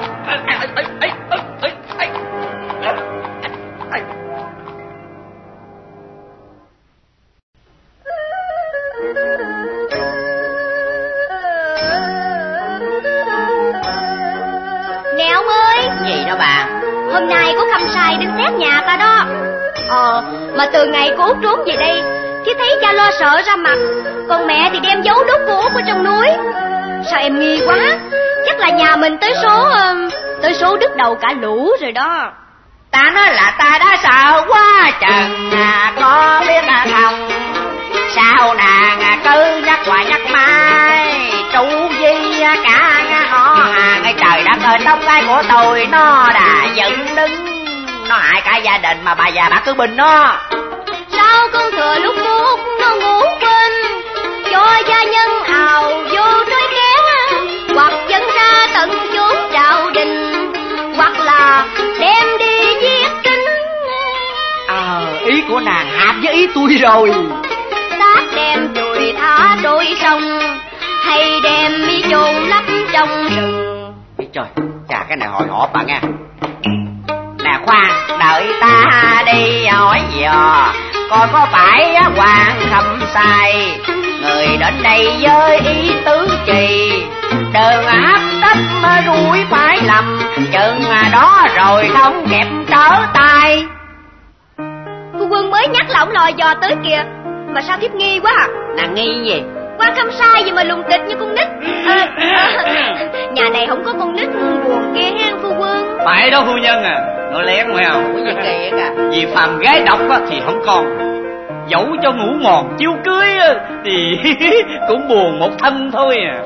Nè ông ơi. Gì đó bà? Hôm nay có khâm sai đến xét nhà ta đó. Mà từ ngày cô Út trốn về đây, chứ thấy cha lo sợ ra mặt, còn mẹ thì đem giấu đốt cô Út ở trong núi. Sao em nghi quá? Chắc là nhà mình tới số đứt đầu cả lũ rồi đó. Ta nói là ta đã sợ quá chừng, có biết không? Sao nàng cứ nhắc hoài nhắc mãi, trụ gì cả họ hàng. Trời đất ơi, tông cái của tôi nó đã dựng đứng, nó hại cả gia đình mà bà già bà cứ bình nó. Sao con thừa lúc cô Út nó ngủ quên, cho gia nhân ào vô trói kéo, hoặc dẫn ra tận chốn trạo đình, hoặc là đem đi giết kính. Ý của nàng hợp với ý tôi rồi. Xác đem chùi thả trôi sông, hay đem đi chôn lấp trong rừng. Trời, chà, cái này hồi hộp bà nghe. Nè khoan, đợi ta đi hỏi dò, coi có phải hoàng khâm sai người đến đây với ý tứ trì, đừng áp tấp đuổi phải lầm, chừng đó rồi không kẹp trở tay. Phu quân mới nhắc là ông lò dò tới kìa, mà sao thiếp nghi quá à? Nàng nghi gì? Quan khâm sai gì mà lùng tịch như con nít. Nhà này không có con nít buồn kia hen phu quân. Phải đó phu nhân à, nó lén phải không? Cái gì kỳ vậy? Vì phàm gái độc thì không còn, dẫu cho ngủ mòn chiêu cưới thì cũng buồn một thân thôi à.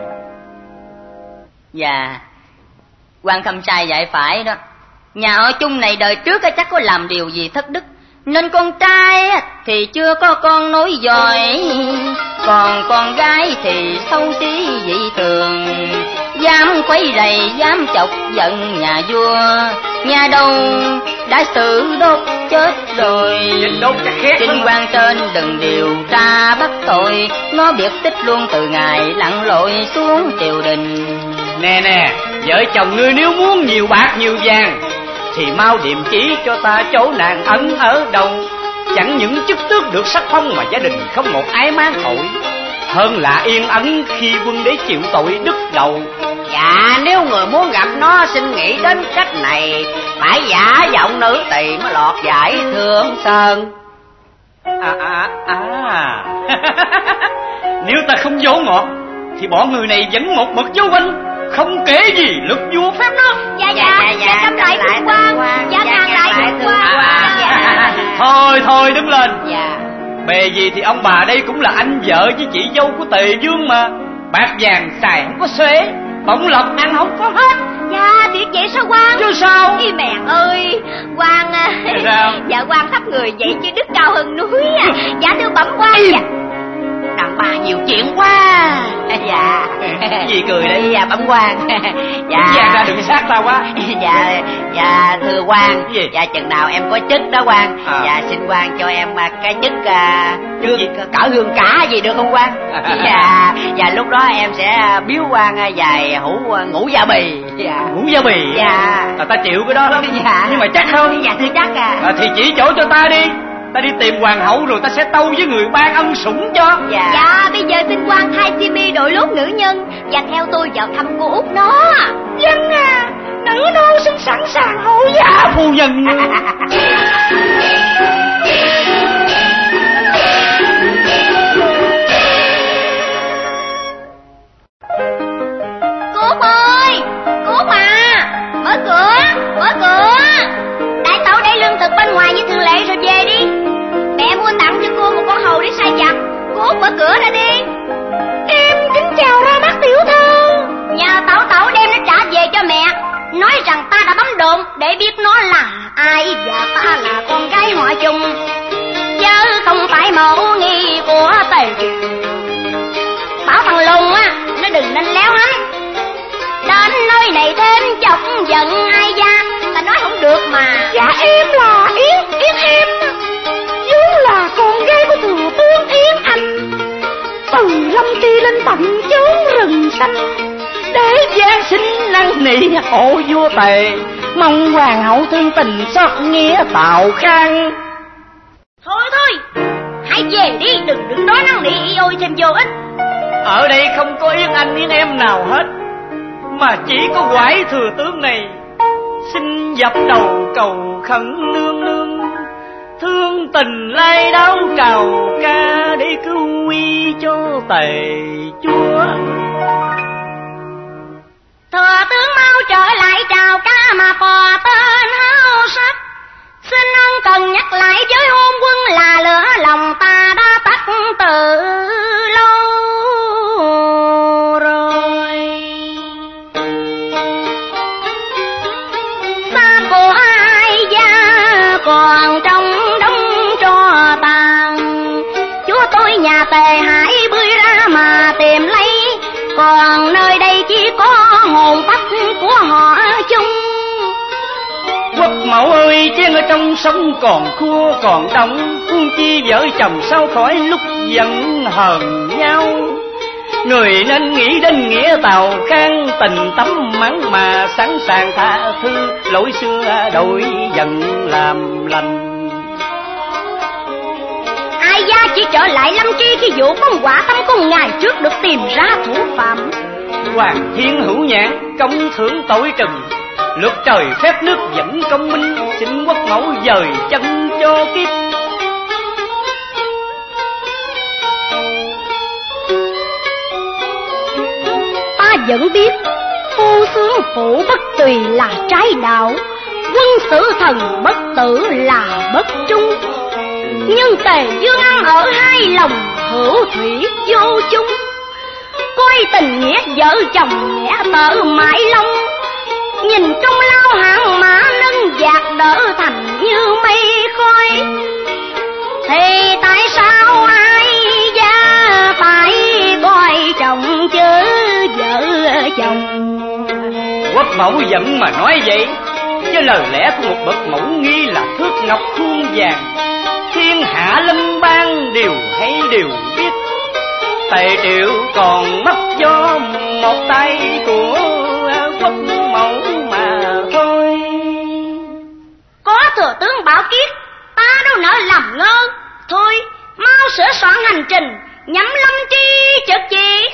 Dạ, quan khâm sai dạy phải đó. Nhà họ Chung này đời trước chắc có làm điều gì thất đức, nên con trai thì chưa có con nối dõi, còn con gái thì xấu xí dị thường, dám quấy rầy, dám chọc giận nhà vua. Nhà đâu đã xử đốt chết rồi, xin quan trên đừng điều tra bắt tội, nó biệt tích luôn từ ngày lặn lội xuống triều đình. Nè, vợ chồng ngươi nếu muốn nhiều bạc nhiều vàng thì mau điềm chỉ cho ta chỗ nàng ẩn ở đâu. Chẳng những chức tước được sắc phong mà gia đình không một ai mang tội, hơn là yên ẩn khi quân đế chịu tội đứt đầu. Dạ, nếu người muốn gặp nó xin nghĩ đến cách này, phải giả giọng nữ tỳ mới lọt giải Thương Sơn. Nếu ta không giấu ngọt thì bọn người này vẫn một mực dấu quanh, không kể gì lực vua phép nước. Dạ cắm lại Thượng quan, dạ nàng lại Thượng quan. Thôi đứng lên. Dạ. Bề gì thì ông bà đây cũng là anh vợ với chị dâu của Tề Vương mà. Bạc vàng xài không có xuế, bổng lộc ăn không có hết. Dạ thiệt vậy sao quan? Chứ sao? Ý mẹ ơi, quan sao? Dạ quan thấp người vậy chứ đức cao hơn núi à. Dạ thưa bẩm quan. Đàn bà nhiều chuyện quá. Dạ. Gì cười đấy? Dạ bẩm quan. Dạ ra đừng sát tao quá. Dạ thưa quan. Gì? Dạ chừng nào em có chức đó quan. Dạ xin quan cho em cái chức cỡ hương cả gì được không quan? Dạ lúc đó em sẽ biếu quan vài hũ ngũ gia bì. Ngũ gia bì? Dạ. Ta chịu cái đó lắm. Dạ. Nhưng mà chắc không? Dạ thưa chắc Thì chỉ chỗ cho ta đi. Ta đi tìm hoàng hậu rồi ta sẽ tâu với người ban ân sủng cho. Dạ bây giờ xin quan thay Simi đội lốt nữ nhân và theo tôi vào thăm cô út nó. Dân nữ nô xin sẵn sàng hộ Dạ phu nhân. Cút ơi, cút à, mở cửa. Đại tẩu để lương thực bên ngoài như thường lệ rồi về đi. Mẹ mua tặng cho cô một con hầu để sai giặt. Cút mở cửa ra đi. Em kính chào ra mắt tiểu thư. Nhờ tẩu đem nó trả về cho mẹ, nói rằng ta đã bấm đồn để biết nó là ai và ta là con gái họ chung, chứ không phải mẫu nghi của Tề Triều. Bảo thằng Lùng á, nó đừng nên léo hắn. Đến nơi này thêm chọc giận ai gia, ta nói không được mà. Dạ em là Yến em, vốn là con gái của thừa tướng Yến Anh, từ Lâm Tri lên tận chốn rừng xanh để gian xin năn nỉ hộ vua Tề, mong hoàng hậu thương tình xót nghĩa Tào Khang. Thôi hãy về đi, đừng đứng đó năn nỉ ôi thêm vô ích. Ở đây không có Yến Anh Yến em nào hết, mà chỉ có quải thừa tướng này. Xin dập đầu cầu khẩn nương nương, thương tình lai đau trào ca để cứu uy cho Tề chúa. Thừa tướng mau trở lại chào ca mà phò tên hao sắc, xin ân cần nhắc lại với hôn quân là lửa lòng ta đã tắt từ lâu rồi. Xa của ai gia còn trong đống tro tàn, chúa tôi nhà Tề hãy bươi ra mà tìm lấy, còn nơi đây chỉ có hồn phách của họ chung. Quốc mẫu ơi, chén ở trong sông còn khua còn đông, huống chi vợ chồng sao khỏi lúc giận hờn nhau. Người nên nghĩ đến nghĩa Tào Khang, tình tấm mắng mà sẵn sàng tha thứ, lỗi xưa đổi dần làm lành. Ai gia chỉ trở lại Lâm Tri khi vụ phong hỏa tâm cung ngày trước được tìm ra thủ phạm. Hoàng thiên hữu nhãn, công thưởng tội trừng, luật trời phép nước vẫn công minh, xin quốc mẫu dời chân cho kiếp. Ta vẫn biết phu xướng phụ bất tùy là trái đạo, quân sử thần bất tử là bất trung, nhưng Tề Dương ăn ở hai lòng hữu thủy vô chung, coi tình nghĩa vợ chồng nghĩa tợ mãi long, nhìn công lao hạng mã nâng dạt đỡ thành như mây khói, thì tại sao ai gia phải coi chồng chứ vợ chồng. Quốc mẫu giận mà nói vậy, chứ lời lẽ của một bậc mẫu nghi là thước ngọc khuôn vàng, thiên hạ lâm bang đều hay đều biết. Tề Triệu còn mất do một tay của quốc mẫu mà thôi. Có thừa tướng Bảo Kiết, ta đâu nỡ làm ngơ. Thôi mau sửa soạn hành trình nhắm Lâm Tri chợt gì.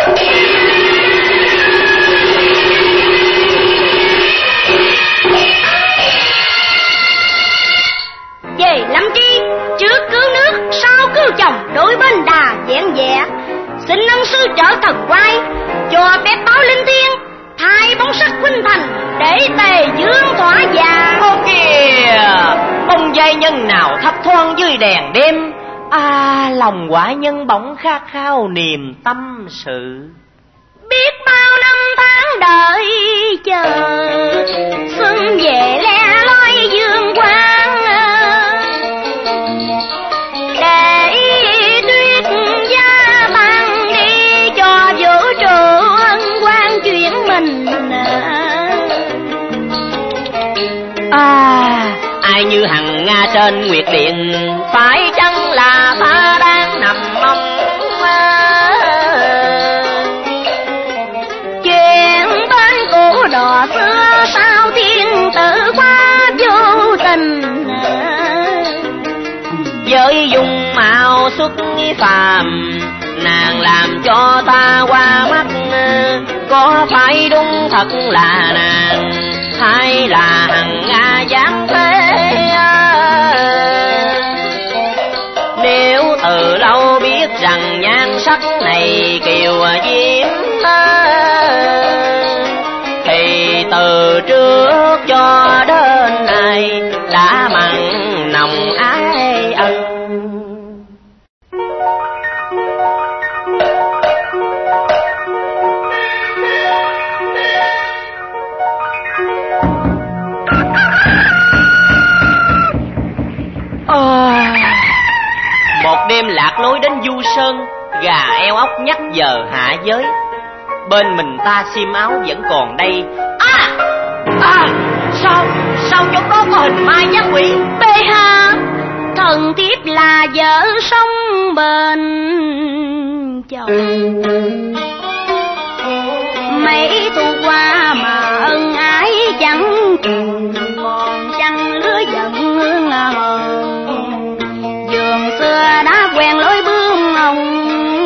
Về Lâm Tri, trước cứu nước, sau cứu chồng, đôi bên đà vẹn vẹ. Xin ân sư trợ thần quay, cho phép báo linh thiên, thay bóng sắc khuynh thành, để Tề Dương thỏa dạ. Ô kìa, bông giai nhân nào thấp thoáng dưới đèn đêm, lòng quả nhân bỗng khát khao niềm tâm sự. Biết bao năm tháng đợi chờ, xuân về le loi dương quang, để tuyết gia ban Ai như hằng Nga trên nguyệt điện, phải chăng là ta đang nằm mong? Chuyện bên cũ đò xưa sao thiên tử qua vô tình, với dung mạo xuất phàm nàng làm cho ta qua mắt. Có phải đúng thật là nàng hay là hằng Nga dáng thế? Nếu từ lâu biết rằng nhan sắc này kiều diễm, thì từ trước cho đến nay đã mặn nồng ái ân. Một đêm lạc lối đến Du Sơn, gà eo ốc nhắc giờ hạ giới. Bên mình ta xiêm áo vẫn còn đây. Sao chỗ đó có hình ma gián quỷ? Bệ hạ, thần thiếp là vợ sống bên chồng, mấy thu qua mà ân ái chẳng trùng, còn chăng lứa giận hờn. Giường xưa đã quen lối bước ông,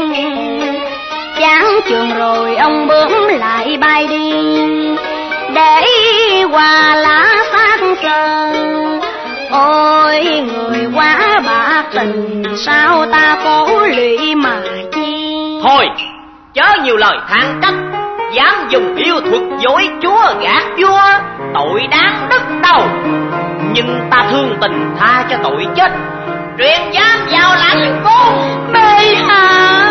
chán trường rồi ông bướm lại bay đi, để qua lá xác sơ. Ôi người quá bạc tình, sao ta cố lụy mà chi? Thôi chớ nhiều lời than trách, dám dùng yêu thuật dối chúa gạt vua, tội đáng đứt đầu. Nhưng ta thương tình tha cho tội chết, truyền giam vào lãnh cung. Bệ hạ,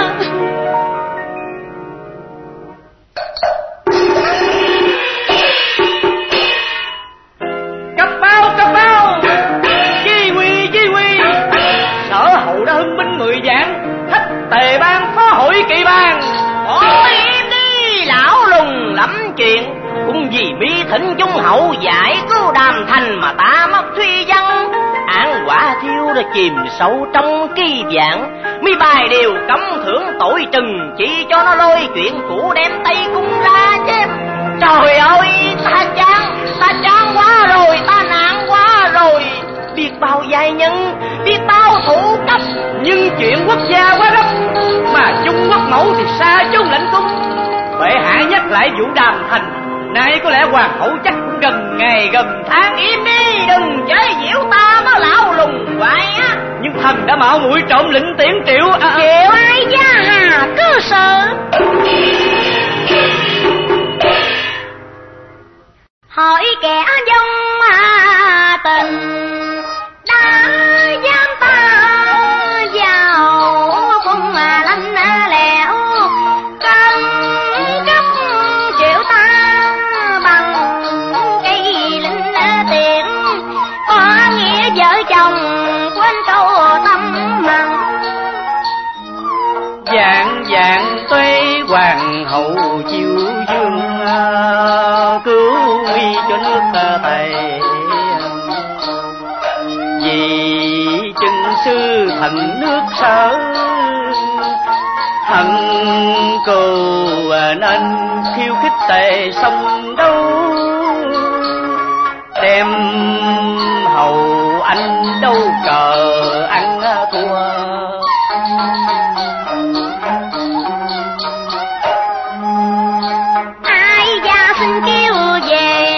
Cấp báo, chi quy, Sở Hậu đã hưng binh 10 vạn, thách tề ban phó hội kỵ ban. Thôi im đi lão lùng lắm chuyện, cũng vì bi thịnh trung hậu giải cứu Đàm Thành mà ta mất Thùy Văn. Án quả thiêu đã chìm sâu trong kỳ vạn, mi bài điều cấm thưởng tội trừng, chỉ cho nó lôi chuyện cũ đem Tây Cung ra chém. Trời ơi, ta chán quá rồi, ta nạn quá rồi. Biết bao giai nhân, biết bao thủ cấp, Nhưng chuyện quốc gia quá gấp, mà Trung Quốc mẫu thì xa chốn lãnh cung. Bệ hạ nhắc lại vụ Đàm Thành, nay có lẽ hoàng hậu chắc cũng gần ngày gần tháng. im đi, đừng chế giễu ta mà lão lùng vậy á. Nhưng thần đã mạo muội trộm lĩnh tiễn triệu. triệu ai gia hà cơ sở. Hỏi kẻ dông ma tình, đã dám ta vào cung lanh lẽo, cân cấp triệu ta bằng cây linh tiền, có nghĩa vợ chồng quên câu tâm mặn. Dạng tuế hoàng hậu chiêu dương, cứu nguy cho nước Tây. Vì chân sư thành nước Sở, hận cừu nên khiêu khích tề sông đâu, đem hầu anh đâu cờ ăn thua. Ai gia xin kêu về,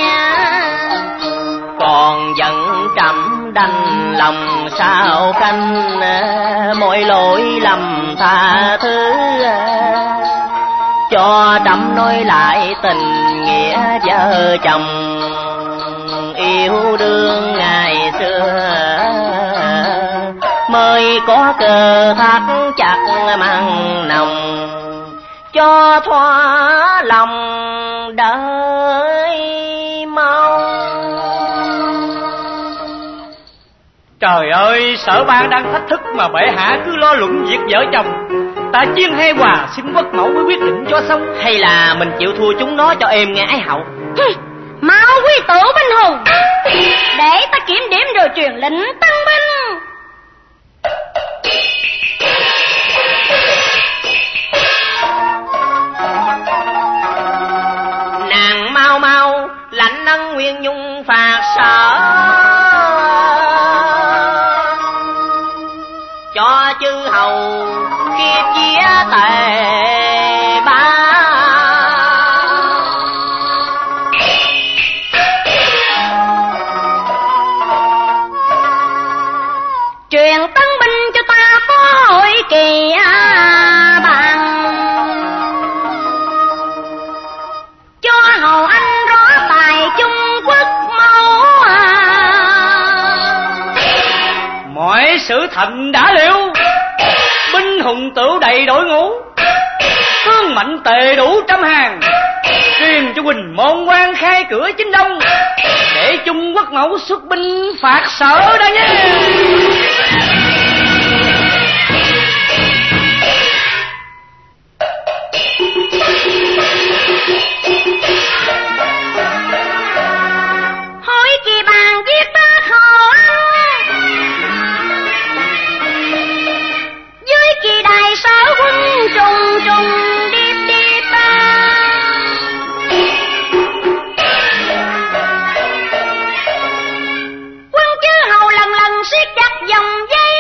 còn vẫn trầm đành lòng sao canh, mọi lỗi lầm tha thứ, cho đắm nói lại tình nghĩa vợ chồng yêu đương ngày xưa, mới có cơ thắt chặt mặn nồng, cho thỏa lòng đợi mau. Trời ơi, Sở Ban đang thách thức mà bệ hạ cứ lo luận việc vợ chồng. Ta chiên hay hòa xin quốc mẫu mới quyết định cho xong. Hay là mình chịu thua chúng nó cho êm nghe ái hậu? Mau quy tử binh hùng. truyền lệnh tăng binh. Nàng mau mau lãnh ân Nguyên Nhung phạt sở, cho chư hầu khiếp vía tề ba. Truyền tân binh cho ta có hội kỳ bằng, cho hầu anh rõ tài Trung Quốc mẫu. Mọi sự thành đã liệu, binh hùng tửu đầy đội ngũ, tướng mạnh tề đủ trăm hàng, truyền cho Quỳnh Môn quan khai cửa chính đông, để Trung Quốc mẫu xuất binh phạt sở đó nhé. Hội kỳ bàn giết ta hầu ăn, dưới kỳ đài sở quân trùng trùng điệp điệp ba. Quân chư hầu lần lần siết chặt vòng dây,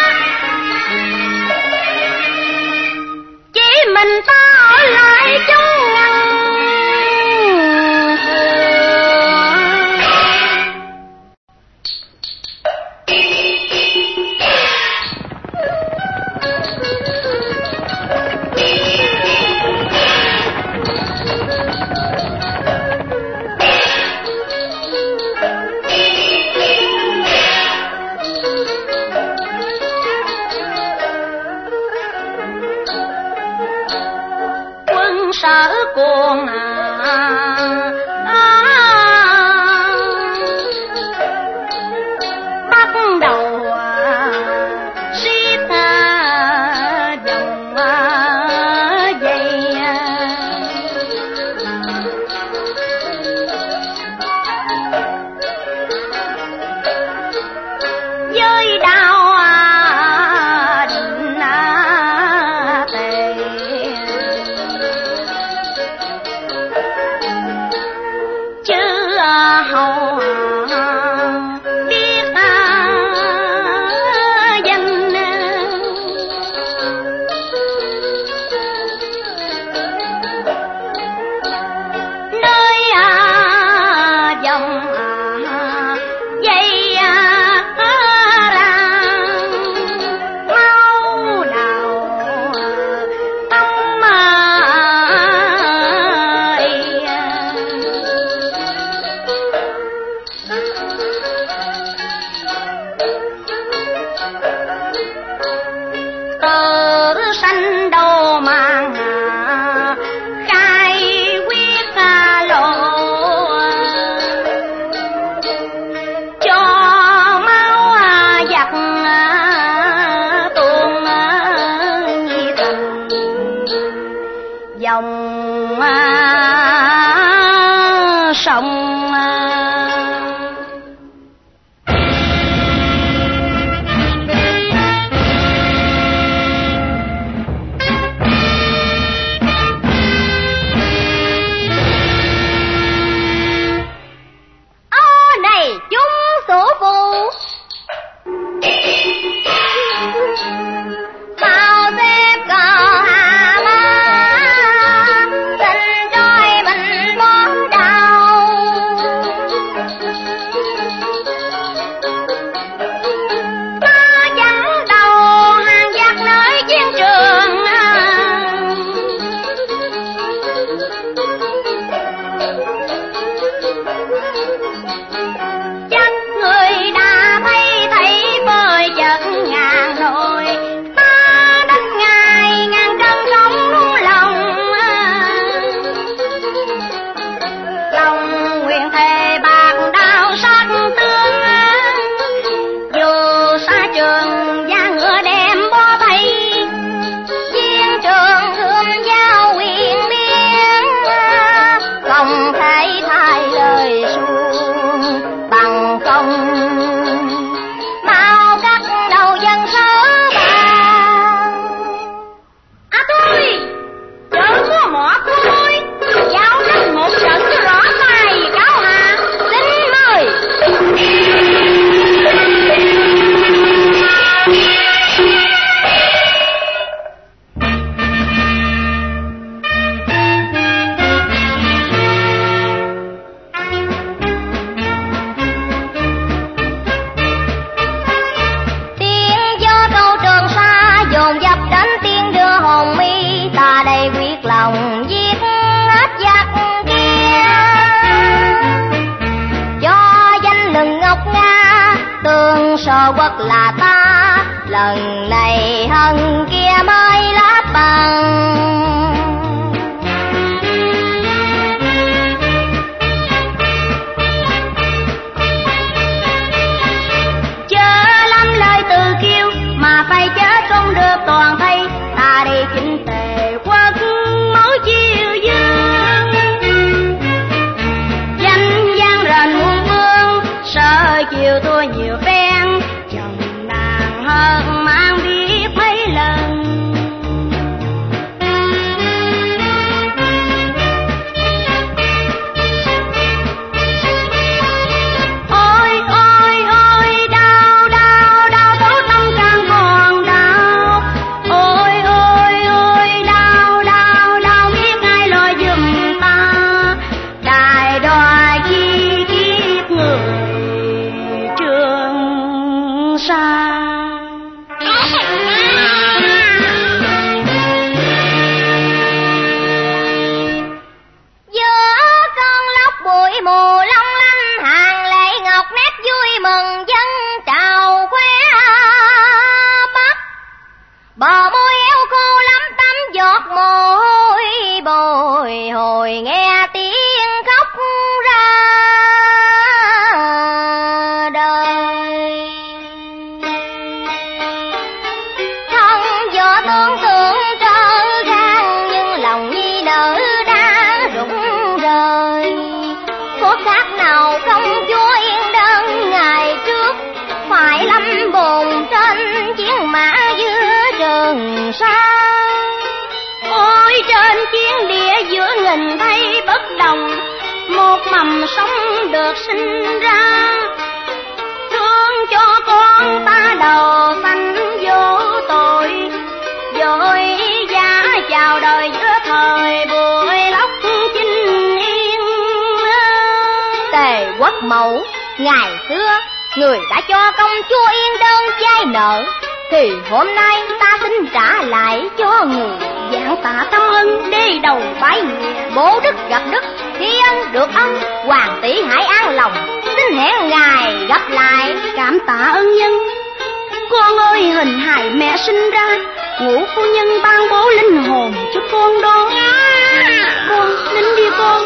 chỉ mình ta ở lại trong ngăn. Quân sở cuồng bắt đầu siết vòng dây. Với đao định tề, chư hầu biết danh, nơi vòng dây ra mau nào tông tơ xanh đầu màng khai quyết lộ, cho máu giặc tuôn như thành dòng sông. Này chúng sổ phụ bao xếp cờ hà la, tình trôi mình bón đau. Ta chẳng đầu hàng giặc nơi chiến trường, chắc người đã thấy bơi chợt ngàn rồi, ta đánh ngài ngàn cơn sóng lòng. Lòng nguyện thề bạc đao sát tướng, dù xa trường da ngựa đem bó tay, chiến trường thương giao quyền biến, không thể thay lời suông bằng công. sở quốc là ta, lần này hận kia mới lấp bằng. Phải chết không được toàn thây, ta đi chinh tề quốc máu chiêu dương. Danh gian rền muôn phương, sợ chiều thua nhiều phen, chồng nàng hơn mang biết mấy lần. Bờ môi eo khô lắm tắm giọt mồ hôi bồi hồi nghe tiếng khóc ra đời. Thân gió tưởng tượng trơ gan nhưng lòng nhi nữ đã rụng rời. Có khác nào không chúa yên đơn ngày trước phải lâm bồn trên chiến mã Trường Sa. Ôi trên chiến địa giữa nghìn thay bất đồng, một mầm sống được sinh ra. Thương cho con ta đầu xanh vô tội, vội giá chào đời giữa thời bụi lóc chinh yên. Tề Quốc Mẫu ngày xưa người đã cho công chúa Yên Đơn vay nợ, thì hôm nay ta xin trả lại cho người. Dạng tạ tâm ân đi đầu bái nghĩa, bố đức gặp đức, khi ân được ân, hoàng tỷ hãy an lòng. Xin hẹn ngày gặp lại. Cảm tạ ân nhân. Con ơi, hình hài mẹ sinh ra, Ngũ phu nhân ban bố linh hồn cho con đó. Con nín đi con.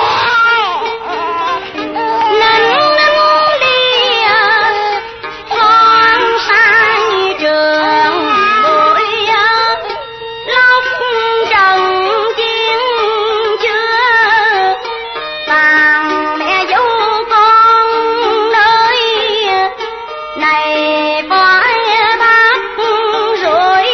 Nín đi con sang trường bụi lóc trần chiến chưa tàn mẹ dấu con nơi này phải bác rồi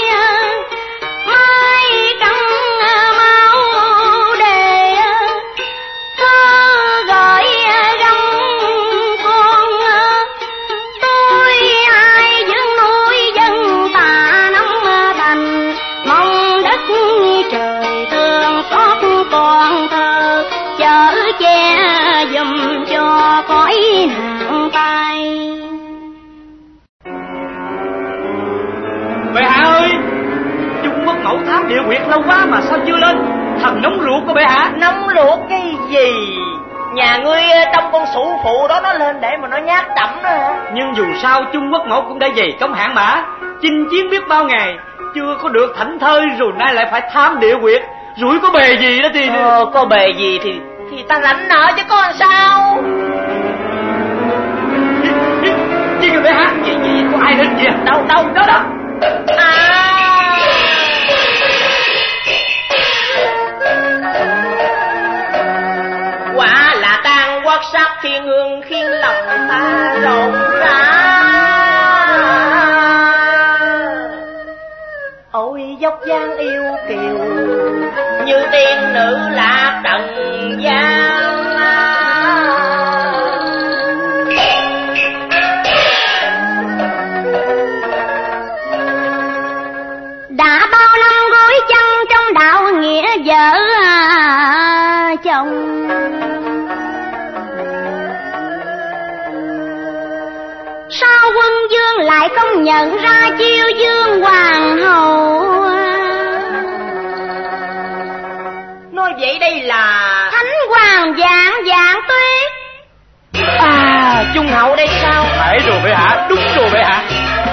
mai căng máu để thơ gửi gắm con. Tôi ai dưỡng nuôi dân ta nắm thành, mong đất trời thương xót con thơ, chở che dùm cho cõi nạn tai. Bệ hạ ơi, Trung Quốc Mẫu thám địa quyệt lâu quá mà sao chưa lên? Thần nóng ruột của bệ hạ. Nóng ruột cái gì? Nhà ngươi trong con sủ phụ đó nó lên để mà nó nhát đậm đó hả? Nhưng dù sao Trung Quốc Mẫu cũng đã dày công hạng mã, chinh chiến biết bao ngày, chưa có được thảnh thơi rồi nay lại phải thám địa quyệt. Rủi có bề gì đó thì... có bề gì thì ta lãnh nợ chứ có làm sao. Chứ kìa bệ hạ, gì có ai lên kìa? Đâu đó đó. Quả là tàn quốc sắc thiên hương khiến lòng ta rộn rã. Ôi dốc dáng yêu kiều như tiên nữ lạc trần gian. Đã bao năm gối chân trong đạo nghĩa vợ chồng, sao quân vương lại không nhận ra chiêu dương hoàng hậu? Nói vậy đây là Thánh hoàng Dạng Tuyết. Trung hậu đây sao? Phải rồi bệ hạ, đúng rồi bệ hạ.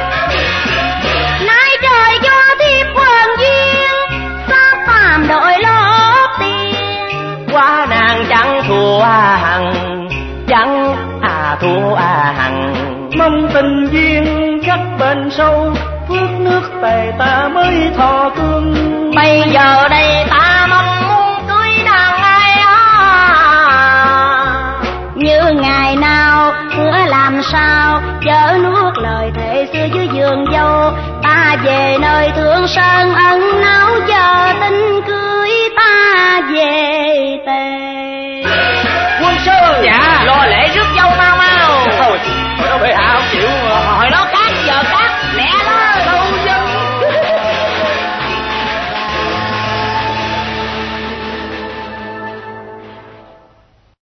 Nay trời cho thiếp quần duyên, sao phàm đội lót tiền. Quá nàng chẳng thua hằng, chẳng thua hằng. Mong tình duyên khắc bên sâu, phước nước tề ta mới thọ cương. Bây giờ đây ta mong muốn cưới nàng ai như ngày nào hứa làm sao chớ nuốt lời thề xưa dưới vườn dâu. Ta về nơi Thượng Sơn ẩn náu, giờ tin cưới ta về tề. Quân sư, dạ lo lễ rước dâu mau mau. Thôi đâu bệ hạ không chịu